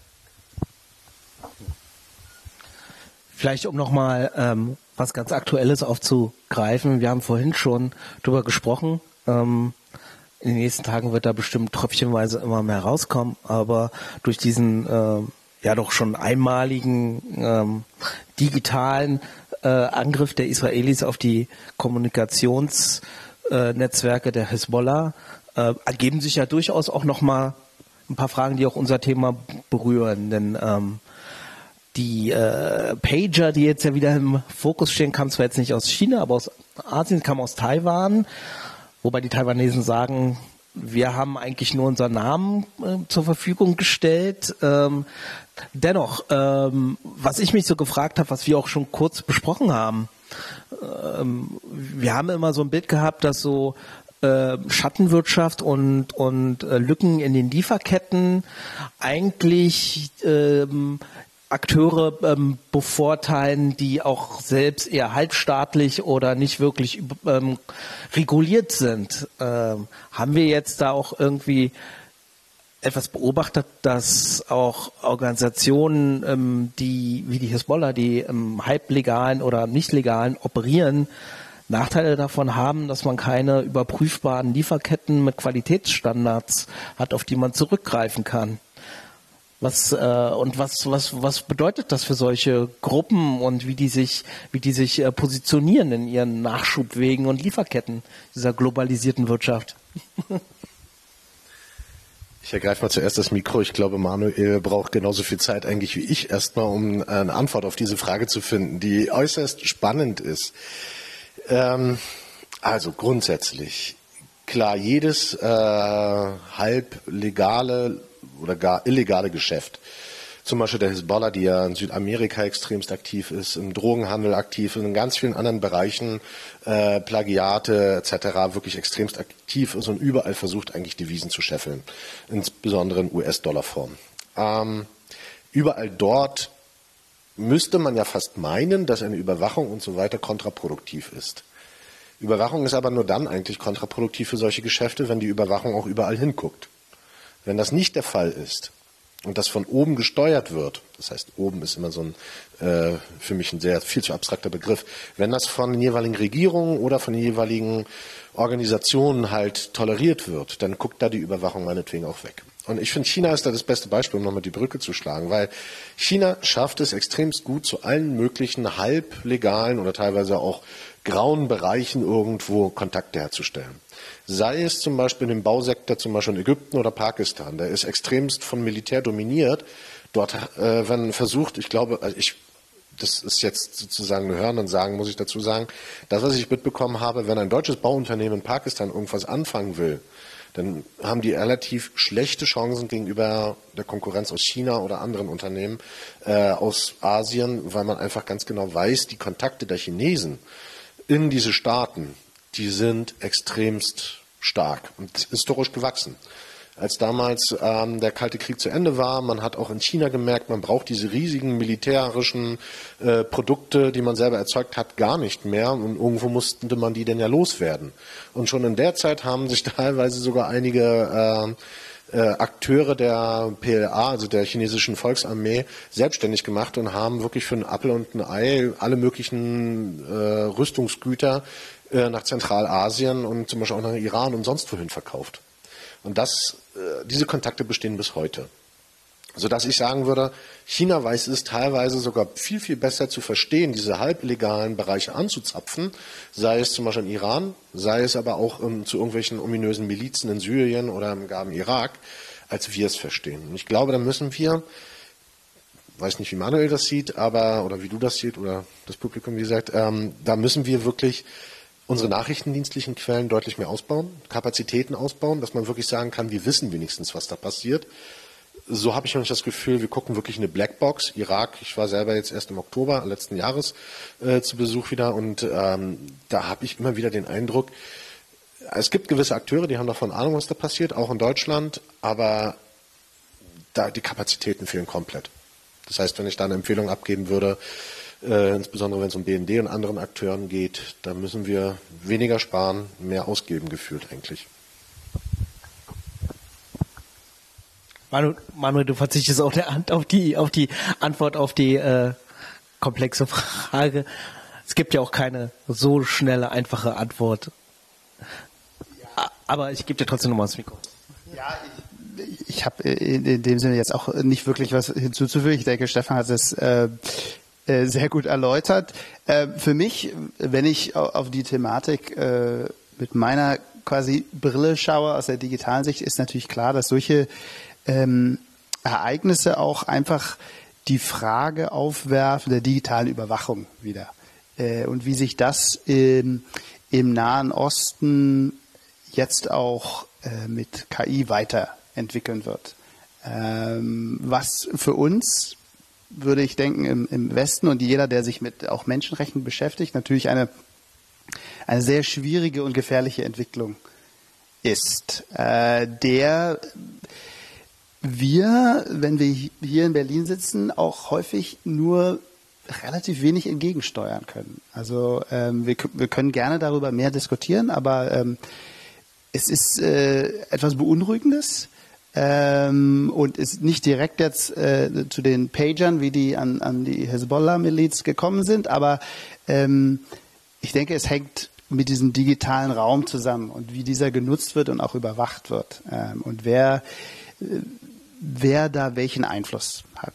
Vielleicht um nochmal was ganz Aktuelles aufzugreifen. Wir haben vorhin schon drüber gesprochen. In den nächsten Tagen wird da bestimmt tröpfchenweise immer mehr rauskommen. Aber durch diesen ja doch schon einmaligen digitalen Angriff der Israelis auf die Kommunikationsnetzwerke der Hisbollah ergeben sich ja durchaus auch nochmal ein paar Fragen, die auch unser Thema berühren. Denn die Pager, die jetzt ja wieder im Fokus stehen, kamen zwar jetzt nicht aus China, aber aus Asien, kamen aus Taiwan, wobei die Taiwanesen sagen, wir haben eigentlich nur unseren Namen zur Verfügung gestellt. Dennoch, was ich mich so gefragt habe, was wir auch schon kurz besprochen haben, wir haben immer so ein Bild gehabt, dass so Schattenwirtschaft und Lücken in den Lieferketten eigentlich Akteure bevorteilen, die auch selbst eher halbstaatlich oder nicht wirklich reguliert sind. Haben wir jetzt da auch irgendwie etwas beobachtet, dass auch Organisationen, wie die Hisbollah, die im halblegalen oder nicht legalen operieren, Nachteile davon haben, dass man keine überprüfbaren Lieferketten mit Qualitätsstandards hat, auf die man zurückgreifen kann? Was bedeutet das für solche Gruppen und wie die sich positionieren in ihren Nachschubwegen und Lieferketten dieser globalisierten Wirtschaft? Ich ergreife mal zuerst das Mikro. Ich glaube, Manuel braucht genauso viel Zeit eigentlich wie ich erstmal, um eine Antwort auf diese Frage zu finden, die äußerst spannend ist. Also grundsätzlich, klar, jedes halblegale oder gar illegale Geschäft, zum Beispiel der Hisbollah, die ja in Südamerika extremst aktiv ist, im Drogenhandel aktiv, in ganz vielen anderen Bereichen, Plagiate etc. wirklich extremst aktiv ist und überall versucht eigentlich Devisen zu scheffeln, insbesondere in US-Dollar-Form. Überall dort müsste man ja fast meinen, dass eine Überwachung und so weiter kontraproduktiv ist. Überwachung ist aber nur dann eigentlich kontraproduktiv für solche Geschäfte, wenn die Überwachung auch überall hinguckt. Wenn das nicht der Fall ist und das von oben gesteuert wird, das heißt, oben ist immer so ein, für mich ein viel zu abstrakter Begriff, wenn das von den jeweiligen Regierungen oder von den jeweiligen Organisationen halt toleriert wird, dann guckt da die Überwachung meinetwegen auch weg. Und ich finde, China ist da das beste Beispiel, um nochmal die Brücke zu schlagen, weil China schafft es extremst gut, zu allen möglichen halblegalen oder teilweise auch grauen Bereichen irgendwo Kontakte herzustellen. Sei es zum Beispiel im Bausektor, zum Beispiel in Ägypten oder Pakistan, der ist extremst von Militär dominiert. Dort wenn versucht, ich glaube, das ist jetzt sozusagen Hören und Sagen, muss ich dazu sagen, das, was ich mitbekommen habe, wenn ein deutsches Bauunternehmen in Pakistan irgendwas anfangen will, dann haben die relativ schlechte Chancen gegenüber der Konkurrenz aus China oder anderen Unternehmen aus Asien, weil man einfach ganz genau weiß, die Kontakte der Chinesen in diese Staaten, die sind extremst stark und historisch gewachsen. Als damals der Kalte Krieg zu Ende war, man hat auch in China gemerkt, man braucht diese riesigen militärischen Produkte, die man selber erzeugt hat, gar nicht mehr. Und irgendwo musste man die denn ja loswerden. Und schon in der Zeit haben sich teilweise sogar einige Akteure der PLA, also der chinesischen Volksarmee, selbstständig gemacht und haben wirklich für einen Appel und ein Ei alle möglichen Rüstungsgüter nach Zentralasien und zum Beispiel auch nach Iran und sonst wohin verkauft. Und diese Kontakte bestehen bis heute. Sodass ich sagen würde, China weiß es teilweise sogar viel, viel besser zu verstehen, diese halblegalen Bereiche anzuzapfen, sei es zum Beispiel in Iran, sei es aber auch zu irgendwelchen ominösen Milizen in Syrien oder gar im Irak, als wir es verstehen. Und ich glaube, da müssen wir, weiß nicht, wie Manuel das sieht, oder wie du das siehst, oder das Publikum, wie gesagt, da müssen wir wirklich unsere nachrichtendienstlichen Quellen deutlich mehr ausbauen, Kapazitäten ausbauen, dass man wirklich sagen kann, wir wissen wenigstens, was da passiert. So habe ich noch nicht das Gefühl, wir gucken wirklich eine Blackbox. Irak, ich war selber jetzt erst im Oktober letzten Jahres zu Besuch wieder und da habe ich immer wieder den Eindruck, Es gibt gewisse Akteure, die haben davon Ahnung, was da passiert, auch in Deutschland, aber da die Kapazitäten fehlen komplett. Das heißt, wenn ich da eine Empfehlung abgeben würde, insbesondere wenn es um BND und anderen Akteuren geht, dann müssen wir weniger sparen, mehr ausgeben gefühlt eigentlich. Manuel, du verzichtest auch auf die Antwort auf die komplexe Frage. Es gibt ja auch keine so schnelle, einfache Antwort. Aber ich gebe dir trotzdem nochmal das Mikro. Ja, ich habe in dem Sinne jetzt auch nicht wirklich was hinzuzufügen. Ich denke, Stefan hat es sehr gut erläutert. Für mich, wenn ich auf die Thematik mit meiner quasi Brille schaue aus der digitalen Sicht, ist natürlich klar, dass solche Ereignisse auch einfach die Frage aufwerfen der digitalen Überwachung wieder. Und wie sich das im Nahen Osten jetzt auch mit KI weiterentwickeln wird. Was für uns, würde ich denken, im Westen und jeder, der sich mit auch Menschenrechten beschäftigt, natürlich eine sehr schwierige und gefährliche Entwicklung ist, der wir, wenn wir hier in Berlin sitzen, auch häufig nur relativ wenig entgegensteuern können. Also wir können gerne darüber mehr diskutieren, aber es ist etwas Beunruhigendes und ist nicht direkt jetzt zu den Pagern, wie die an die Hezbollah-Miliz gekommen sind, aber ich denke, es hängt mit diesem digitalen Raum zusammen und wie dieser genutzt wird und auch überwacht wird und wer da welchen Einfluss hat.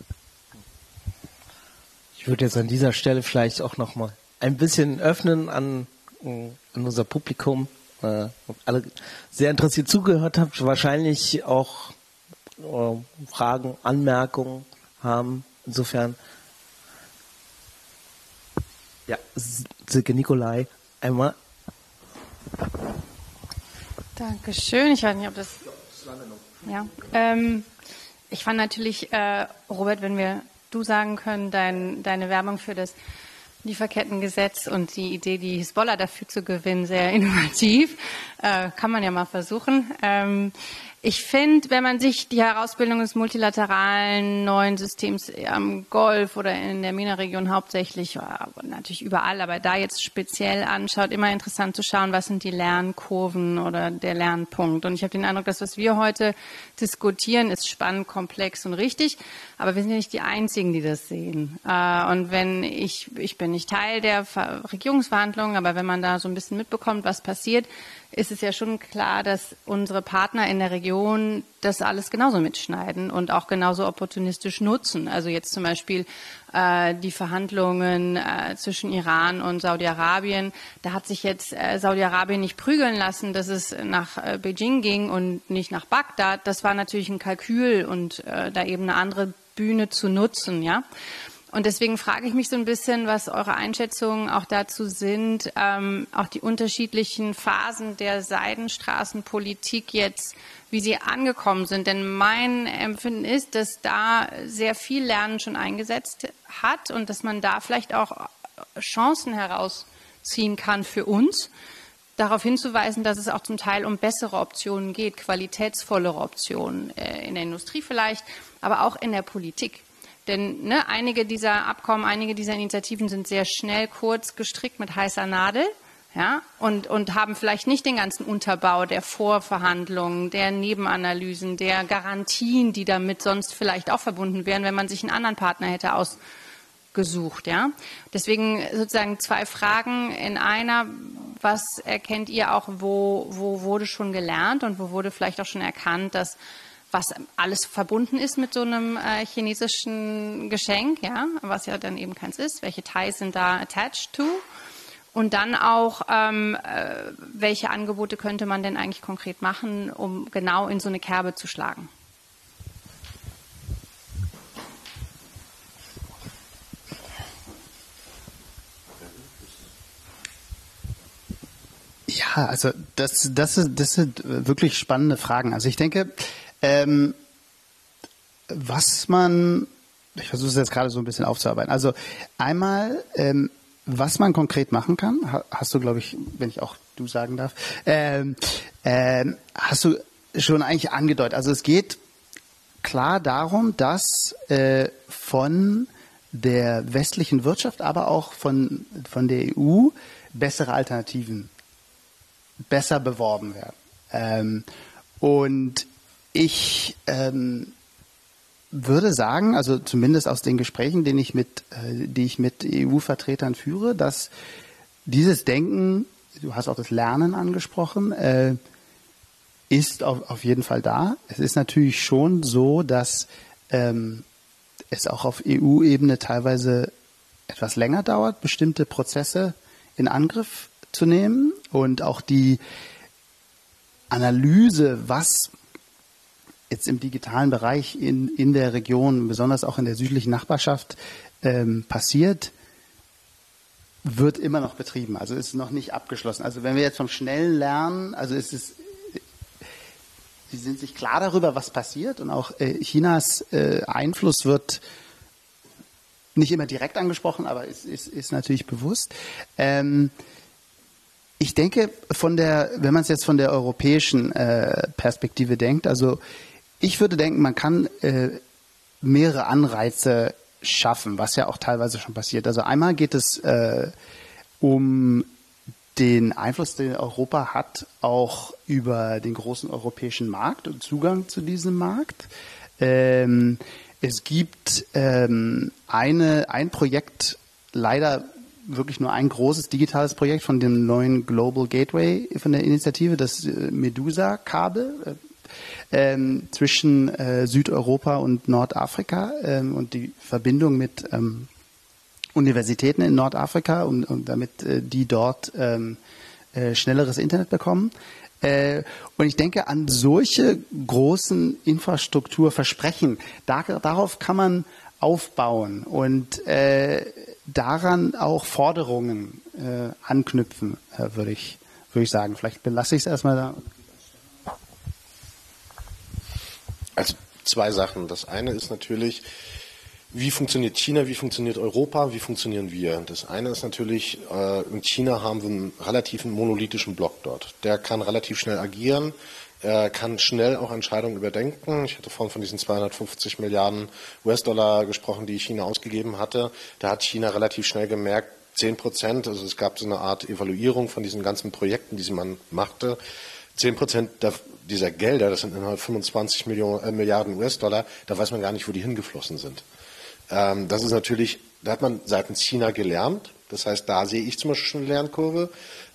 Ich würde jetzt an dieser Stelle vielleicht auch noch mal ein bisschen öffnen an unser Publikum. Alle sehr interessiert zugehört habt, wahrscheinlich auch Fragen, Anmerkungen haben. Insofern, ja, Silke Nikolai, einmal. Dankeschön. Ich weiß nicht, ob das... Ja, ich fand natürlich, Robert, wenn du sagen können, deine Werbung für das Lieferkettengesetz und die Idee, die Hisbollah dafür zu gewinnen, sehr innovativ. Kann man ja mal versuchen. Ich finde, wenn man sich die Herausbildung des multilateralen neuen Systems am Golf oder in der MENA-Region hauptsächlich, natürlich überall, aber da jetzt speziell anschaut, immer interessant zu schauen, was sind die Lernkurven oder der Lernpunkt. Und ich habe den Eindruck, dass was wir heute diskutieren, ist spannend, komplex und richtig, aber wir sind ja nicht die Einzigen, die das sehen. Und wenn ich bin nicht Teil der Regierungsverhandlungen, aber wenn man da so ein bisschen mitbekommt, was passiert, ist es ja schon klar, dass unsere Partner in der Region das alles genauso mitschneiden und auch genauso opportunistisch nutzen. Also jetzt zum Beispiel die Verhandlungen zwischen Iran und Saudi-Arabien. Da hat sich jetzt Saudi-Arabien nicht prügeln lassen, dass es nach Beijing ging und nicht nach Bagdad. Das war natürlich ein Kalkül und da eben eine andere Bühne zu nutzen, ja. Und deswegen frage ich mich so ein bisschen, was eure Einschätzungen auch dazu sind, auch die unterschiedlichen Phasen der Seidenstraßenpolitik jetzt, wie sie angekommen sind. Denn mein Empfinden ist, dass da sehr viel Lernen schon eingesetzt hat und dass man da vielleicht auch Chancen herausziehen kann für uns, darauf hinzuweisen, dass es auch zum Teil um bessere Optionen geht, qualitätsvollere Optionen in der Industrie vielleicht, aber auch in der Politik. Denn einige dieser Abkommen, einige dieser Initiativen sind sehr schnell, kurz gestrickt mit heißer Nadel, ja, und haben vielleicht nicht den ganzen Unterbau der Vorverhandlungen, der Nebenanalysen, der Garantien, die damit sonst vielleicht auch verbunden wären, wenn man sich einen anderen Partner hätte ausgesucht, ja. Deswegen sozusagen zwei Fragen in einer. Was erkennt ihr auch, wo wurde schon gelernt und wo wurde vielleicht auch schon erkannt, dass was alles verbunden ist mit so einem chinesischen Geschenk, ja, was ja dann eben keins ist. Welche Ties sind da attached to? Und dann auch, welche Angebote könnte man denn eigentlich konkret machen, um genau in so eine Kerbe zu schlagen? Ja, also das sind wirklich spannende Fragen. Also ich denke, ich versuche es jetzt gerade so ein bisschen aufzuarbeiten. Also einmal, was man konkret machen kann, hast du, glaube ich, wenn ich auch du sagen darf, hast du schon eigentlich angedeutet. Also es geht klar darum, dass von der westlichen Wirtschaft, aber auch von der EU bessere Alternativen besser beworben werden. Und ich würde sagen, also zumindest aus den Gesprächen, die ich mit EU-Vertretern führe, dass dieses Denken, du hast auch das Lernen angesprochen, ist auf jeden Fall da. Es ist natürlich schon so, dass es auch auf EU-Ebene teilweise etwas länger dauert, bestimmte Prozesse in Angriff zu nehmen und auch die Analyse, was jetzt im digitalen Bereich in der Region, besonders auch in der südlichen Nachbarschaft passiert, wird immer noch betrieben. Also ist noch nicht abgeschlossen. Also wenn wir jetzt vom schnellen Lernen, also sie sind sich klar darüber, was passiert, und auch Chinas Einfluss wird nicht immer direkt angesprochen, aber ist natürlich bewusst. Ich denke, wenn man es jetzt von der europäischen Perspektive denkt, also ich würde denken, man kann mehrere Anreize schaffen, was ja auch teilweise schon passiert. Also einmal geht es um den Einfluss, den Europa hat, auch über den großen europäischen Markt und Zugang zu diesem Markt. Es gibt ein Projekt, leider wirklich nur ein großes digitales Projekt von dem neuen Global Gateway von der Initiative, das Medusa-Kabel zwischen Südeuropa und Nordafrika und die Verbindung mit Universitäten in Nordafrika, und damit die dort schnelleres Internet bekommen. Und ich denke, an solche großen Infrastrukturversprechen, darauf kann man aufbauen und daran auch Forderungen anknüpfen, würde ich sagen. Vielleicht belasse ich es erstmal da. Also zwei Sachen. Das eine ist natürlich, wie funktioniert China, wie funktioniert Europa, wie funktionieren wir? Das eine ist natürlich, in China haben wir einen relativ monolithischen Block dort. Der kann relativ schnell agieren, kann schnell auch Entscheidungen überdenken. Ich hatte vorhin von diesen 250 Milliarden US-Dollar gesprochen, die China ausgegeben hatte. Da hat China relativ schnell gemerkt, 10%, also es gab so eine Art Evaluierung von diesen ganzen Projekten, die man machte. 10% dieser Gelder, das sind innerhalb 25 Milliarden US-Dollar, da weiß man gar nicht, wo die hingeflossen sind. Das ist natürlich, da hat man seitens China gelernt. Das heißt, da sehe ich zum Beispiel schon eine Lernkurve.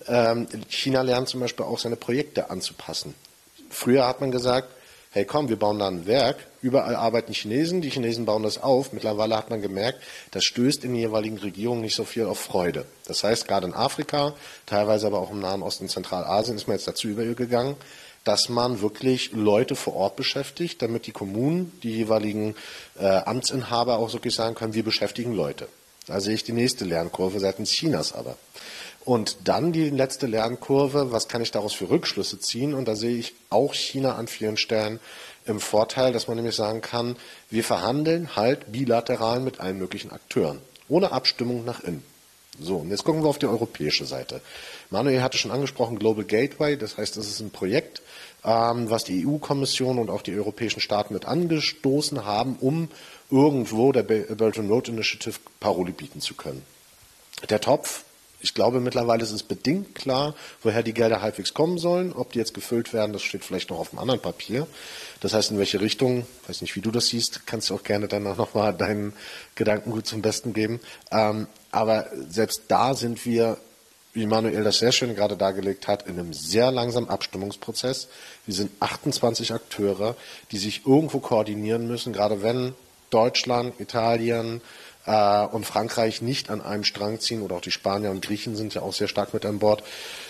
China lernt zum Beispiel auch seine Projekte anzupassen. Früher hat man gesagt, hey komm, wir bauen da ein Werk, überall arbeiten Chinesen, die Chinesen bauen das auf. Mittlerweile hat man gemerkt, das stößt in den jeweiligen Regierungen nicht so viel auf Freude. Das heißt, gerade in Afrika, teilweise aber auch im Nahen Osten und Zentralasien ist man jetzt dazu übergegangen, dass man wirklich Leute vor Ort beschäftigt, damit die Kommunen, die jeweiligen Amtsinhaber auch wirklich sagen können, wir beschäftigen Leute. Da sehe ich die nächste Lernkurve seitens Chinas aber. Und dann die letzte Lernkurve, was kann ich daraus für Rückschlüsse ziehen? Und da sehe ich auch China an vielen Stellen im Vorteil, dass man nämlich sagen kann, wir verhandeln halt bilateral mit allen möglichen Akteuren, ohne Abstimmung nach innen. So, und jetzt gucken wir auf die europäische Seite. Manuel hatte schon angesprochen, Global Gateway, das heißt, das ist ein Projekt, was die EU-Kommission und auch die europäischen Staaten mit angestoßen haben, um irgendwo der Belt and Road Initiative Paroli bieten zu können. Der Topf, ich glaube mittlerweile ist es bedingt klar, woher die Gelder halbwegs kommen sollen. Ob die jetzt gefüllt werden, das steht vielleicht noch auf einem anderen Papier. Das heißt, in welche Richtung, ich weiß nicht, wie du das siehst, kannst du auch gerne dann auch nochmal deinen Gedankengut zum Besten geben. Aber selbst da sind wir, wie Manuel das sehr schön gerade dargelegt hat, in einem sehr langsamen Abstimmungsprozess. Wir sind 28 Akteure, die sich irgendwo koordinieren müssen, gerade wenn Deutschland, Italien und Frankreich nicht an einem Strang ziehen, oder auch die Spanier und Griechen sind ja auch sehr stark mit an Bord,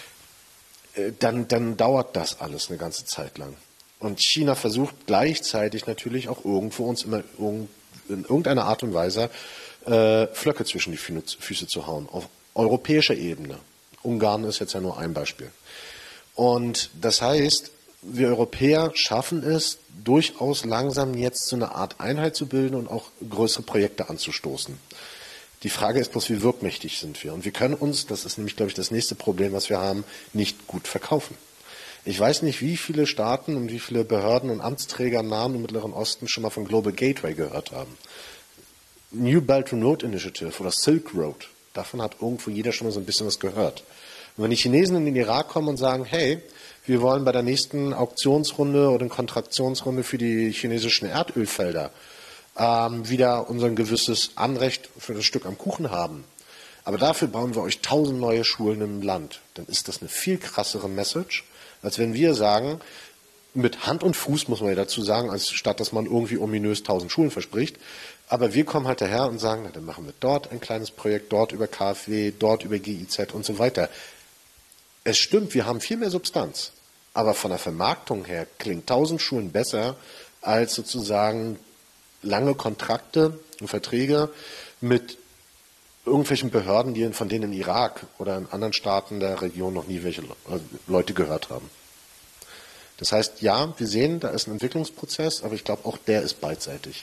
dann dauert das alles eine ganze Zeit lang. Und China versucht gleichzeitig natürlich auch irgendwo uns immer in irgendeiner Art und Weise Flöcke zwischen die Füße zu hauen, auf europäischer Ebene. Ungarn ist jetzt ja nur ein Beispiel. Und das heißt, wir Europäer schaffen es, durchaus langsam jetzt so eine Art Einheit zu bilden und auch größere Projekte anzustoßen. Die Frage ist bloß, wie wirkmächtig sind wir? Und wir können uns, das ist nämlich, glaube ich, das nächste Problem, was wir haben, nicht gut verkaufen. Ich weiß nicht, wie viele Staaten und wie viele Behörden und Amtsträger im Nahen und Mittleren Osten schon mal von Global Gateway gehört haben. New Belt and Road Initiative oder Silk Road, davon hat irgendwo jeder schon mal so ein bisschen was gehört. Und wenn die Chinesen in den Irak kommen und sagen, hey, wir wollen bei der nächsten Auktionsrunde oder Kontraktionsrunde für die chinesischen Erdölfelder wieder unser gewisses Anrecht für das Stück am Kuchen haben, aber dafür bauen wir euch 1000 neue Schulen im Land, dann ist das eine viel krassere Message, als wenn wir sagen, mit Hand und Fuß muss man ja dazu sagen, als statt dass man irgendwie ominös 1000 Schulen verspricht. Aber wir kommen halt daher und sagen, na, dann machen wir dort ein kleines Projekt, dort über KfW, dort über GIZ und so weiter. Es stimmt, wir haben viel mehr Substanz. Aber von der Vermarktung her klingt 1000 Schulen besser als sozusagen lange Kontrakte und Verträge mit irgendwelchen Behörden, von denen im Irak oder in anderen Staaten der Region noch nie welche Leute gehört haben. Das heißt, ja, wir sehen, da ist ein Entwicklungsprozess, aber ich glaube, auch der ist beidseitig.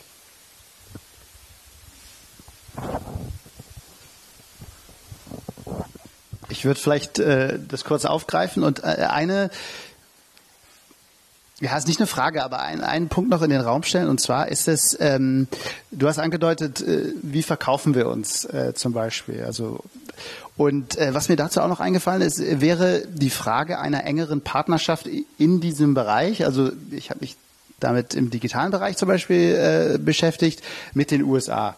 Ich würde vielleicht das kurz aufgreifen und ist nicht eine Frage, aber einen Punkt noch in den Raum stellen, und zwar ist es, du hast angedeutet, wie verkaufen wir uns zum Beispiel, und was mir dazu auch noch eingefallen ist, wäre die Frage einer engeren Partnerschaft in diesem Bereich. Also ich habe mich damit im digitalen Bereich zum Beispiel beschäftigt, mit den USA,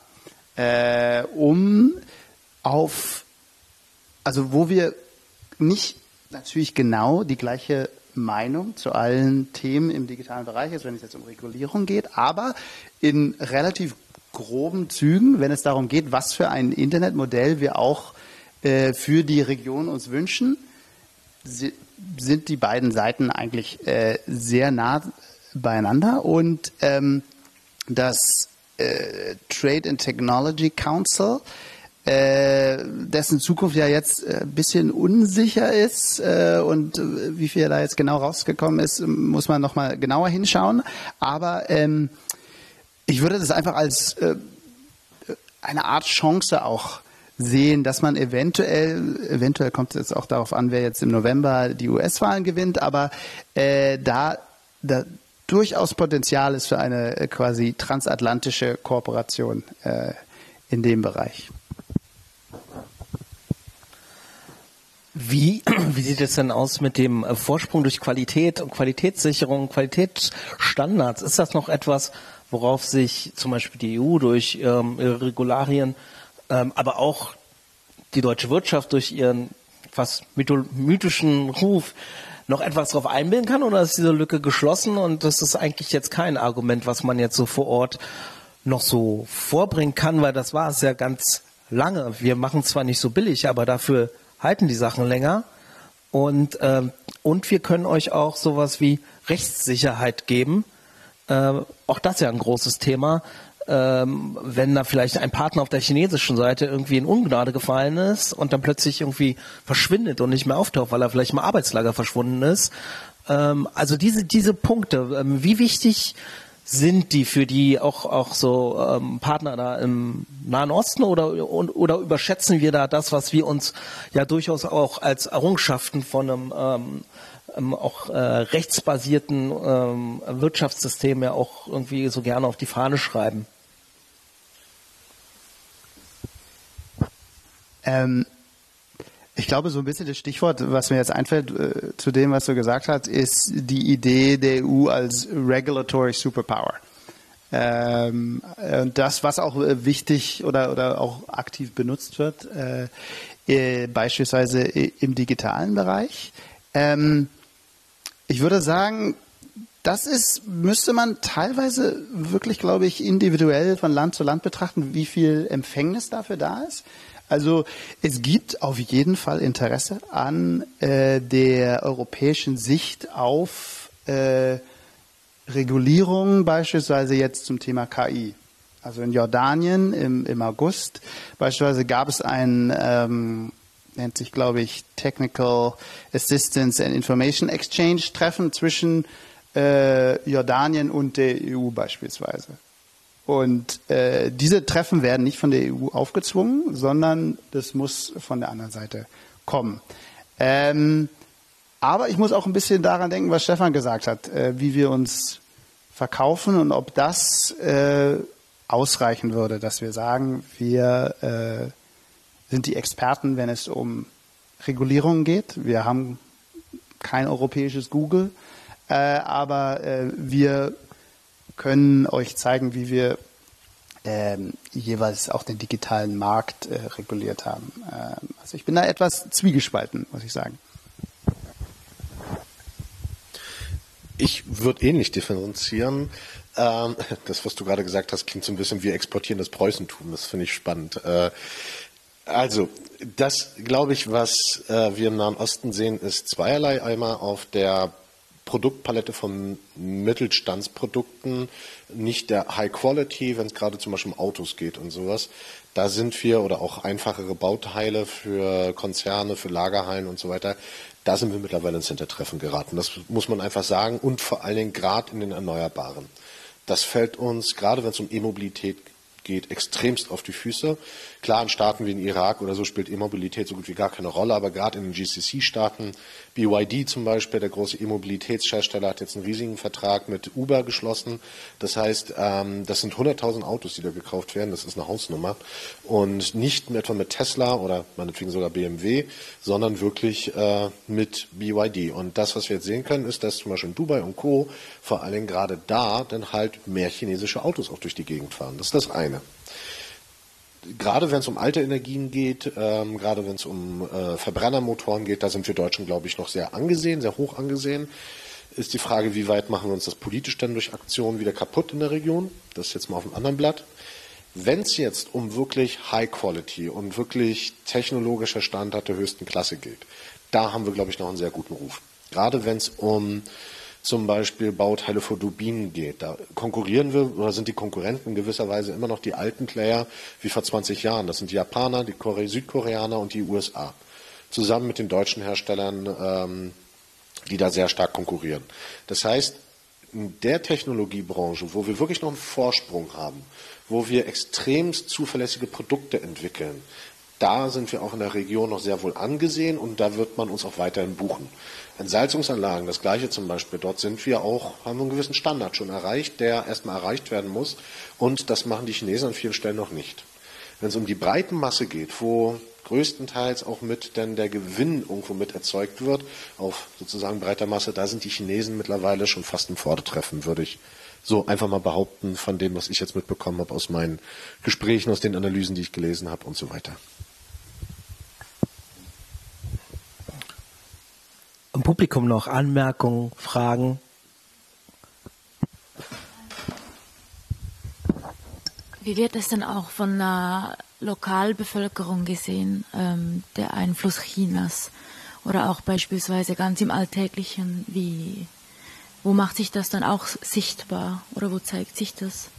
wo wir nicht natürlich genau die gleiche Meinung zu allen Themen im digitalen Bereich ist, wenn es jetzt um Regulierung geht, aber in relativ groben Zügen, wenn es darum geht, was für ein Internetmodell wir auch für die Region uns wünschen, sind die beiden Seiten eigentlich sehr nah beieinander, und das Trade and Technology Council, dessen Zukunft ja jetzt ein bisschen unsicher ist, und wie viel da jetzt genau rausgekommen ist, muss man nochmal genauer hinschauen. Aber ich würde das einfach als eine Art Chance auch sehen, dass man eventuell kommt es jetzt auch darauf an, wer jetzt im November die US-Wahlen gewinnt, aber da durchaus Potenzial ist für eine quasi transatlantische Kooperation in dem Bereich. Wie sieht es denn aus mit dem Vorsprung durch Qualität und Qualitätssicherung, Qualitätsstandards? Ist das noch etwas, worauf sich zum Beispiel die EU durch ihre Regularien, aber auch die deutsche Wirtschaft durch ihren fast mythischen Ruf noch etwas darauf einbilden kann, oder ist diese Lücke geschlossen und das ist eigentlich jetzt kein Argument, was man jetzt so vor Ort noch so vorbringen kann, weil das war es ja ganz lange. Wir machen zwar nicht so billig, aber dafür halten die Sachen länger, und wir können euch auch sowas wie Rechtssicherheit geben. Auch das ist ja ein großes Thema. Wenn da vielleicht ein Partner auf der chinesischen Seite irgendwie in Ungnade gefallen ist und dann plötzlich irgendwie verschwindet und nicht mehr auftaucht, weil er vielleicht im Arbeitslager verschwunden ist. Also diese Punkte, wie wichtig sind die für die auch so Partner da im Nahen Osten, oder überschätzen wir da das, was wir uns ja durchaus auch als Errungenschaften von einem auch rechtsbasierten Wirtschaftssystem ja auch irgendwie so gerne auf die Fahne schreiben? Ich glaube, so ein bisschen das Stichwort, was mir jetzt einfällt zu dem, was du gesagt hast, ist die Idee der EU als Regulatory Superpower. Das, was auch wichtig oder auch aktiv benutzt wird, beispielsweise im digitalen Bereich. Ich würde sagen, müsste man teilweise wirklich, glaube ich, individuell von Land zu Land betrachten, wie viel Empfängnis dafür da ist. Also es gibt auf jeden Fall Interesse an der europäischen Sicht auf Regulierung, beispielsweise jetzt zum Thema KI. Also in Jordanien im August beispielsweise gab es ein, nennt sich, glaube ich, Technical Assistance and Information Exchange Treffen zwischen Jordanien und der EU beispielsweise. Und diese Treffen werden nicht von der EU aufgezwungen, sondern das muss von der anderen Seite kommen. Aber ich muss auch ein bisschen daran denken, was Stefan gesagt hat, wie wir uns verkaufen und ob das ausreichen würde, dass wir sagen, wir sind die Experten, wenn es um Regulierungen geht. Wir haben kein europäisches Google, aber wir können euch zeigen, wie wir jeweils auch den digitalen Markt reguliert haben. Also ich bin da etwas zwiegespalten, muss ich sagen. Ich würde ähnlich differenzieren. Das, was du gerade gesagt hast, klingt so ein bisschen, wir exportieren das Preußentum. Das finde ich spannend. Also, das, glaube ich, was wir im Nahen Osten sehen, ist zweierlei. Einmal auf der Produktpalette von Mittelstandsprodukten, nicht der High Quality, wenn es gerade zum Beispiel um Autos geht und sowas. Da sind wir, oder auch einfachere Bauteile für Konzerne, für Lagerhallen und so weiter, da sind wir mittlerweile ins Hintertreffen geraten. Das muss man einfach sagen, und vor allen Dingen gerade in den Erneuerbaren. Das fällt uns, gerade wenn es um E-Mobilität geht, extremst auf die Füße. Klar, in Staaten wie in Irak oder so spielt E-Mobilität so gut wie gar keine Rolle, aber gerade in den GCC-Staaten, BYD zum Beispiel, der große E-Mobilitätshersteller, hat jetzt einen riesigen Vertrag mit Uber geschlossen. Das heißt, das sind 100.000 Autos, die da gekauft werden. Das ist eine Hausnummer. Und nicht etwa mit Tesla oder meinetwegen sogar BMW, sondern wirklich mit BYD. Und das, was wir jetzt sehen können, ist, dass zum Beispiel in Dubai und Co. vor allen Dingen gerade da dann halt mehr chinesische Autos auch durch die Gegend fahren. Das ist das eine. Gerade wenn es um alte Energien geht, gerade wenn es um Verbrennermotoren geht, da sind wir Deutschen, glaube ich, noch sehr angesehen, sehr hoch angesehen. Ist die Frage, wie weit machen wir uns das politisch denn durch Aktionen wieder kaputt in der Region? Das ist jetzt mal auf einem anderen Blatt. Wenn es jetzt um wirklich High Quality und wirklich technologischer Standard der höchsten Klasse geht, da haben wir, glaube ich, noch einen sehr guten Ruf. Gerade wenn es um zum Beispiel Bauteile für Turbinen geht. Da konkurrieren wir, oder sind die Konkurrenten in gewisser Weise immer noch die alten Player wie vor 20 Jahren. Das sind die Japaner, die Südkoreaner und die USA. Zusammen mit den deutschen Herstellern, die da sehr stark konkurrieren. Das heißt, in der Technologiebranche, wo wir wirklich noch einen Vorsprung haben, wo wir extremst zuverlässige Produkte entwickeln, da sind wir auch in der Region noch sehr wohl angesehen und da wird man uns auch weiterhin buchen. Entsalzungsanlagen, das Gleiche zum Beispiel, dort sind wir auch, haben wir einen gewissen Standard schon erreicht, der erstmal erreicht werden muss und das machen die Chinesen an vielen Stellen noch nicht. Wenn es um die breiten Masse geht, wo größtenteils auch mit denn der Gewinn irgendwo mit erzeugt wird, auf sozusagen breiter Masse, da sind die Chinesen mittlerweile schon fast im Vordertreffen, würde ich so einfach mal behaupten, von dem, was ich jetzt mitbekommen habe aus meinen Gesprächen, aus den Analysen, die ich gelesen habe und so weiter. Im Publikum noch Anmerkungen, Fragen? Wie wird es denn auch von der Lokalbevölkerung gesehen, der Einfluss Chinas? Oder auch beispielsweise ganz im Alltäglichen, wo macht sich das dann auch sichtbar oder wo zeigt sich das?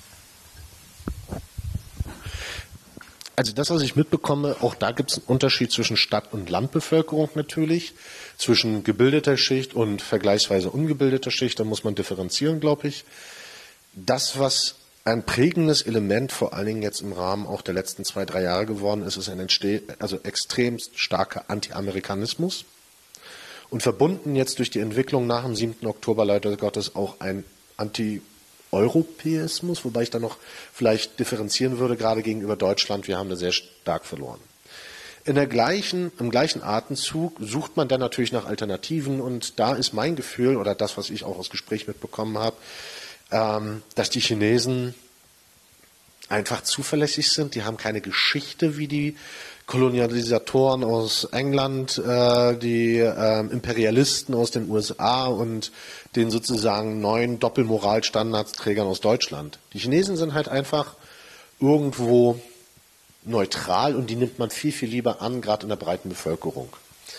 Also das, was ich mitbekomme, auch da gibt es einen Unterschied zwischen Stadt- und Landbevölkerung natürlich, zwischen gebildeter Schicht und vergleichsweise ungebildeter Schicht, da muss man differenzieren, glaube ich. Das, was ein prägendes Element vor allen Dingen jetzt im Rahmen auch der letzten 2-3 Jahre geworden ist, ist ein extrem starker Anti-Amerikanismus und verbunden jetzt durch die Entwicklung nach dem 7. Oktober leider Gottes auch ein Anti-Europäismus, wobei ich da noch vielleicht differenzieren würde, gerade gegenüber Deutschland, wir haben da sehr stark verloren. Im gleichen Atemzug sucht man dann natürlich nach Alternativen und da ist mein Gefühl oder das, was ich auch aus Gespräch mitbekommen habe, dass die Chinesen einfach zuverlässig sind. Die haben keine Geschichte wie die Kolonialisatoren aus England, die Imperialisten aus den USA und den sozusagen neuen Doppelmoralstandardsträgern aus Deutschland. Die Chinesen sind halt einfach irgendwo neutral und die nimmt man viel, viel lieber an, gerade in der breiten Bevölkerung.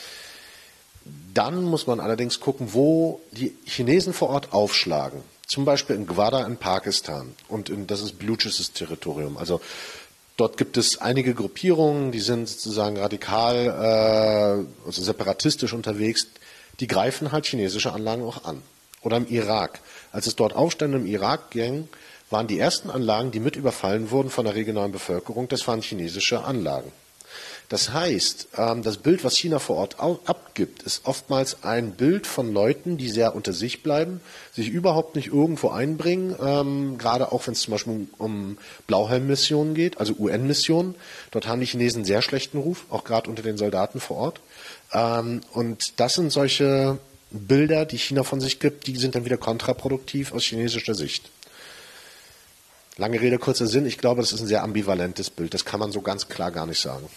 Dann muss man allerdings gucken, wo die Chinesen vor Ort aufschlagen. Zum Beispiel in Gwadar in Pakistan und das ist baluchisches Territorium. Also dort gibt es einige Gruppierungen, die sind sozusagen radikal, also separatistisch unterwegs. Die greifen halt chinesische Anlagen auch an. Oder im Irak. Als es dort Aufstände im Irak ging, waren die ersten Anlagen, die mit überfallen wurden von der regionalen Bevölkerung, das waren chinesische Anlagen. Das heißt, das Bild, was China vor Ort abgibt, ist oftmals ein Bild von Leuten, die sehr unter sich bleiben, sich überhaupt nicht irgendwo einbringen, gerade auch wenn es zum Beispiel um Blauhelm-Missionen geht, also UN-Missionen. Dort haben die Chinesen einen sehr schlechten Ruf, auch gerade unter den Soldaten vor Ort. Und das sind solche Bilder, die China von sich gibt, die sind dann wieder kontraproduktiv aus chinesischer Sicht. Lange Rede, kurzer Sinn. Ich glaube, das ist ein sehr ambivalentes Bild. Das kann man so ganz klar gar nicht sagen.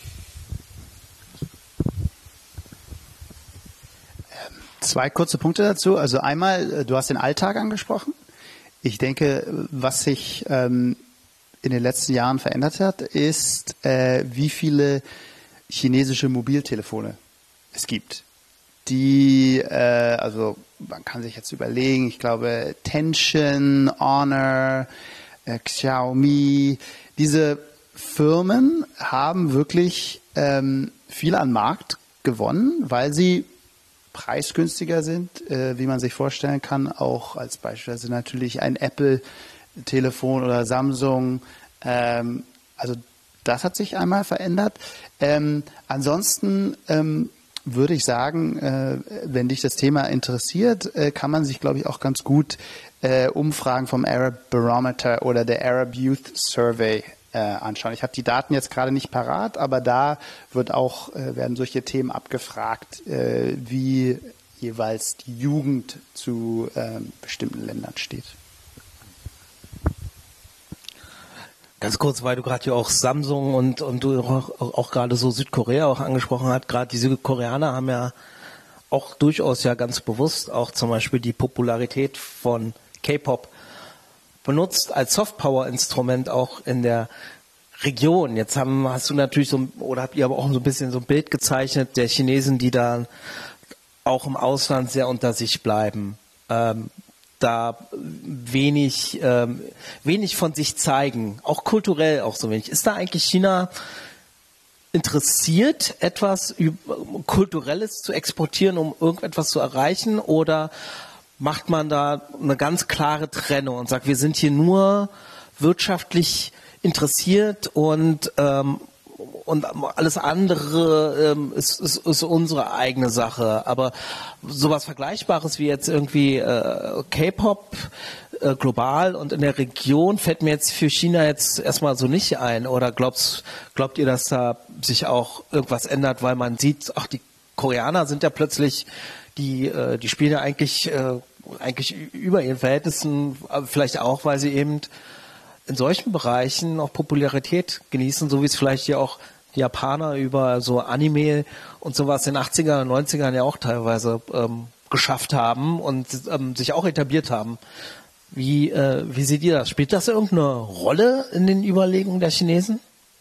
Zwei kurze Punkte dazu. Also einmal, du hast den Alltag angesprochen. Ich denke, was sich in den letzten Jahren verändert hat, ist, wie viele chinesische Mobiltelefone es gibt. Die, also man kann sich jetzt überlegen, ich glaube Tencent, Honor, Xiaomi, diese Firmen haben wirklich viel an Markt gewonnen, weil sie preisgünstiger sind, wie man sich vorstellen kann, auch als beispielsweise natürlich ein Apple-Telefon oder Samsung. Also das hat sich einmal verändert. Ansonsten würde ich sagen, wenn dich das Thema interessiert, kann man sich, glaube ich, auch ganz gut Umfragen vom Arab Barometer oder der Arab Youth Survey anschauen. Ich habe die Daten jetzt gerade nicht parat, aber da werden solche Themen abgefragt, wie jeweils die Jugend zu bestimmten Ländern steht. Ganz kurz, weil du gerade ja auch Samsung und du auch gerade so Südkorea auch angesprochen hast. Gerade die Südkoreaner haben ja auch durchaus ja ganz bewusst auch zum Beispiel die Popularität von K-Pop benutzt als Softpower-Instrument auch in der Region. Jetzt hast du natürlich habt ihr aber auch so ein bisschen so ein Bild gezeichnet der Chinesen, die da auch im Ausland sehr unter sich bleiben, da wenig von sich zeigen, auch kulturell auch so wenig. Ist da eigentlich China interessiert, etwas Kulturelles zu exportieren, um irgendetwas zu erreichen, oder macht man da eine ganz klare Trennung und sagt, wir sind hier nur wirtschaftlich interessiert und alles andere ist unsere eigene Sache. Aber sowas Vergleichbares wie jetzt irgendwie K-Pop global und in der Region fällt mir jetzt für China jetzt erstmal so nicht ein. Oder glaubt ihr, dass da sich auch irgendwas ändert, weil man sieht, ach, die Koreaner sind ja plötzlich, die spielen ja eigentlich über ihren Verhältnissen, vielleicht auch, weil sie eben in solchen Bereichen auch Popularität genießen, so wie es vielleicht ja auch die Japaner über so Anime und sowas in den 80er, 90ern ja auch teilweise geschafft haben und sich auch etabliert haben. Wie seht ihr das? Spielt das irgendeine Rolle in den Überlegungen der Chinesen?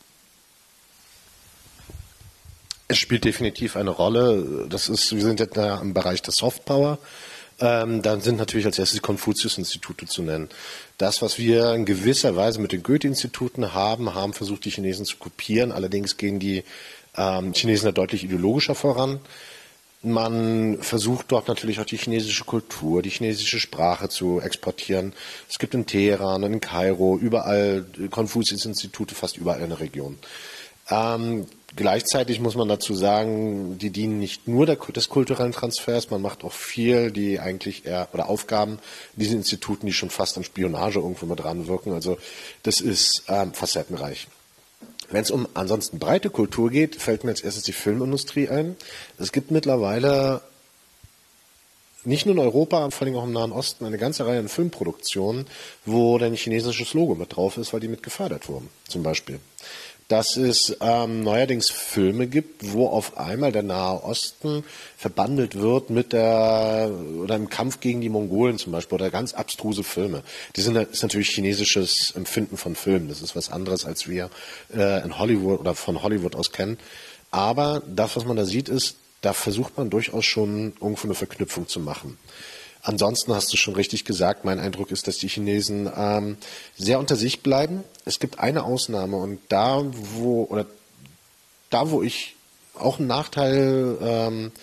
Es spielt definitiv eine Rolle. Wir sind jetzt im Bereich der Softpower. Dann sind natürlich als erstes die Konfuzius-Institute zu nennen. Das, was wir in gewisser Weise mit den Goethe-Instituten haben versucht, die Chinesen zu kopieren. Allerdings gehen die Chinesen da deutlich ideologischer voran. Man versucht dort natürlich auch die chinesische Kultur, die chinesische Sprache zu exportieren. Es gibt in Teheran und in Kairo überall Konfuzius-Institute, fast überall in der Region. Gleichzeitig muss man dazu sagen, die dienen nicht nur des kulturellen Transfers, man macht auch viel, die eigentlich oder Aufgaben in diesen Instituten, die schon fast an Spionage irgendwo mit dran wirken. Also das ist facettenreich. Wenn es um ansonsten breite Kultur geht, fällt mir als erstes die Filmindustrie ein. Es gibt mittlerweile nicht nur in Europa, vor allem auch im Nahen Osten, eine ganze Reihe an Filmproduktionen, wo dann ein chinesisches Logo mit drauf ist, weil die mit gefördert wurden, zum Beispiel. Dass es neuerdings Filme gibt, wo auf einmal der Nahe Osten verbandelt wird oder im Kampf gegen die Mongolen zum Beispiel, oder ganz abstruse Filme. Das ist natürlich chinesisches Empfinden von Filmen. Das ist was anderes, als wir in Hollywood oder von Hollywood aus kennen. Aber das, was man da sieht, ist, da versucht man durchaus schon irgendwo eine Verknüpfung zu machen. Ansonsten hast du schon richtig gesagt, mein Eindruck ist, dass die Chinesen sehr unter sich bleiben. Es gibt eine Ausnahme und da, wo ich auch einen Nachteil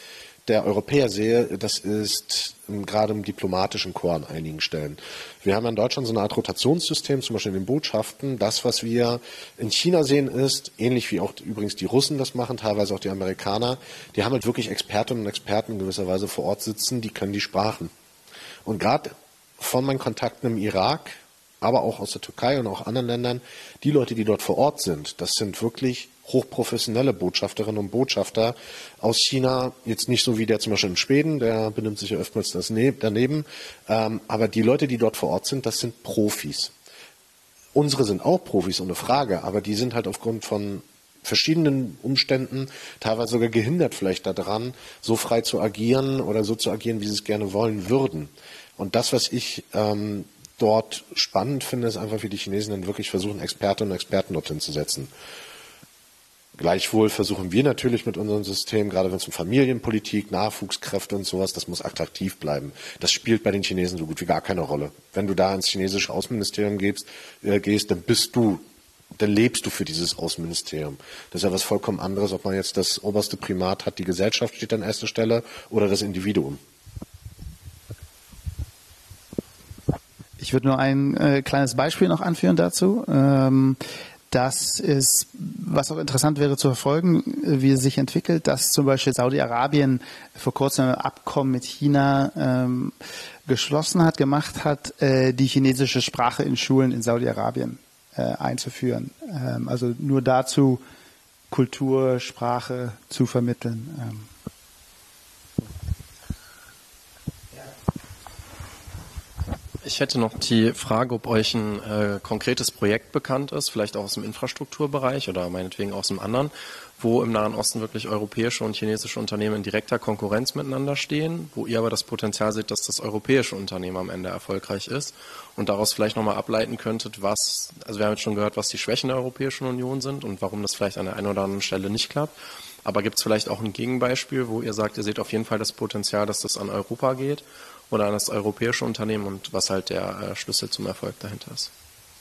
der Europäer sehe, das ist gerade im diplomatischen Korps an einigen Stellen. Wir haben in Deutschland so eine Art Rotationssystem, zum Beispiel in den Botschaften. Das, was wir in China sehen, ist, ähnlich wie auch übrigens die Russen das machen, teilweise auch die Amerikaner, die haben halt wirklich Expertinnen und Experten in gewisser Weise vor Ort sitzen, die können die Sprachen. Und gerade von meinen Kontakten im Irak, aber auch aus der Türkei und auch anderen Ländern, die Leute, die dort vor Ort sind, das sind wirklich hochprofessionelle Botschafterinnen und Botschafter aus China, jetzt nicht so wie der zum Beispiel in Schweden, der benimmt sich ja öfters daneben, aber die Leute, die dort vor Ort sind, das sind Profis. Unsere sind auch Profis, ohne Frage, aber die sind halt aufgrund von verschiedenen Umständen teilweise sogar gehindert vielleicht daran, so frei zu agieren oder so zu agieren, wie sie es gerne wollen würden. Und das, was ich dort spannend finde, ist einfach, wie die Chinesen dann wirklich versuchen, Expertinnen und Experten dorthin zu setzen. Gleichwohl versuchen wir natürlich mit unserem System, gerade wenn es um Familienpolitik, Nachwuchskräfte und sowas, das muss attraktiv bleiben. Das spielt bei den Chinesen so gut wie gar keine Rolle. Wenn du da ins chinesische Außenministerium gehst, dann lebst du für dieses Außenministerium. Das ist ja was vollkommen anderes, ob man jetzt das oberste Primat hat, die Gesellschaft steht an erster Stelle, oder das Individuum. Ich würde nur ein kleines Beispiel noch anführen dazu. Das ist, was auch interessant wäre zu verfolgen, wie es sich entwickelt, dass zum Beispiel Saudi-Arabien vor kurzem ein Abkommen mit China gemacht hat, die chinesische Sprache in Schulen in Saudi-Arabien einzuführen. Also nur dazu Kultur, Sprache zu vermitteln. Ich hätte noch die Frage, ob euch ein konkretes Projekt bekannt ist, vielleicht auch aus dem Infrastrukturbereich oder meinetwegen aus einem anderen, wo im Nahen Osten wirklich europäische und chinesische Unternehmen in direkter Konkurrenz miteinander stehen, wo ihr aber das Potenzial seht, dass das europäische Unternehmen am Ende erfolgreich ist und daraus vielleicht nochmal ableiten könntet, also wir haben jetzt schon gehört, was die Schwächen der Europäischen Union sind und warum das vielleicht an der einen oder anderen Stelle nicht klappt. Aber gibt es vielleicht auch ein Gegenbeispiel, wo ihr sagt, ihr seht auf jeden Fall das Potenzial, dass das an Europa geht oder an das europäische Unternehmen und was halt der Schlüssel zum Erfolg dahinter ist?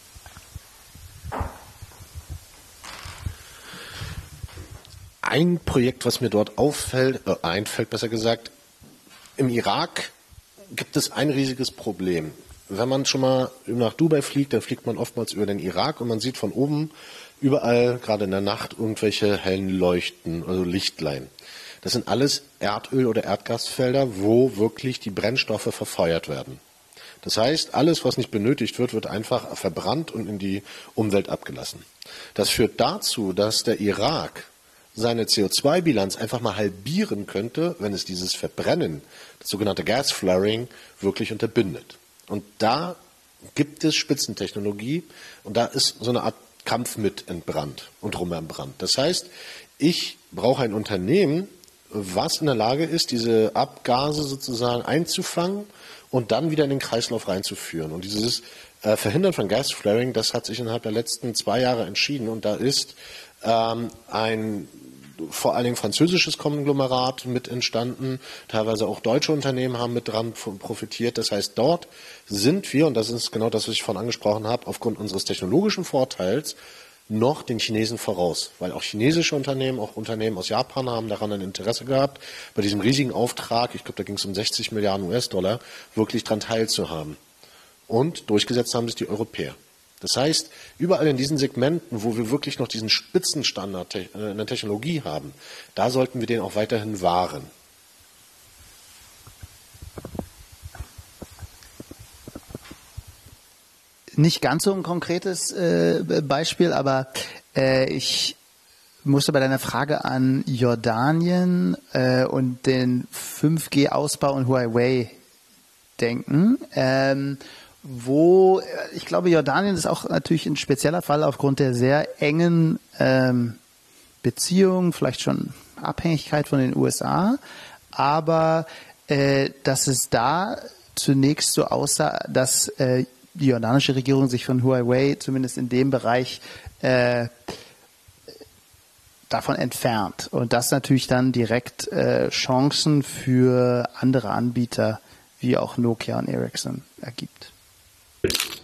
Ein Projekt, was mir dort einfällt, besser gesagt, im Irak gibt es ein riesiges Problem. Wenn man schon mal nach Dubai fliegt, dann fliegt man oftmals über den Irak und man sieht von oben überall, gerade in der Nacht, irgendwelche hellen Leuchten, also Lichtlein. Das sind alles Erdöl- oder Erdgasfelder, wo wirklich die Brennstoffe verfeuert werden. Das heißt, alles, was nicht benötigt wird, wird einfach verbrannt und in die Umwelt abgelassen. Das führt dazu, dass der Irak seine CO2-Bilanz einfach mal halbieren könnte, wenn es dieses Verbrennen, das sogenannte Gas-Flaring, wirklich unterbindet. Und da gibt es Spitzentechnologie und da ist so eine Art Kampf mit entbrannt und rumentbrannt. Das heißt, ich brauche ein Unternehmen, was in der Lage ist, diese Abgase sozusagen einzufangen und dann wieder in den Kreislauf reinzuführen. Und dieses Verhindern von Gas-Flaring, das hat sich innerhalb der letzten 2 Jahre entschieden. Und da ist ein vor allen Dingen französisches Konglomerat mit entstanden. Teilweise auch deutsche Unternehmen haben mit dran profitiert. Das heißt, dort sind wir, und das ist genau das, was ich vorhin angesprochen habe, aufgrund unseres technologischen Vorteils noch den Chinesen voraus. Weil auch chinesische Unternehmen, auch Unternehmen aus Japan haben daran ein Interesse gehabt, bei diesem riesigen Auftrag, ich glaube, da ging es um 60 Milliarden US-Dollar, wirklich daran teilzuhaben. Und durchgesetzt haben es die Europäer. Das heißt, überall in diesen Segmenten, wo wir wirklich noch diesen Spitzenstandard in der Technologie haben, da sollten wir den auch weiterhin wahren. Nicht ganz so ein konkretes Beispiel, aber ich musste bei deiner Frage an Jordanien und den 5G-Ausbau und Huawei denken. Wo, ich glaube, Jordanien ist auch natürlich ein spezieller Fall aufgrund der sehr engen Beziehungen, vielleicht schon Abhängigkeit von den USA, aber dass es da zunächst so aussah, dass die jordanische Regierung sich von Huawei zumindest in dem Bereich davon entfernt und das natürlich dann direkt Chancen für andere Anbieter wie auch Nokia und Ericsson ergibt.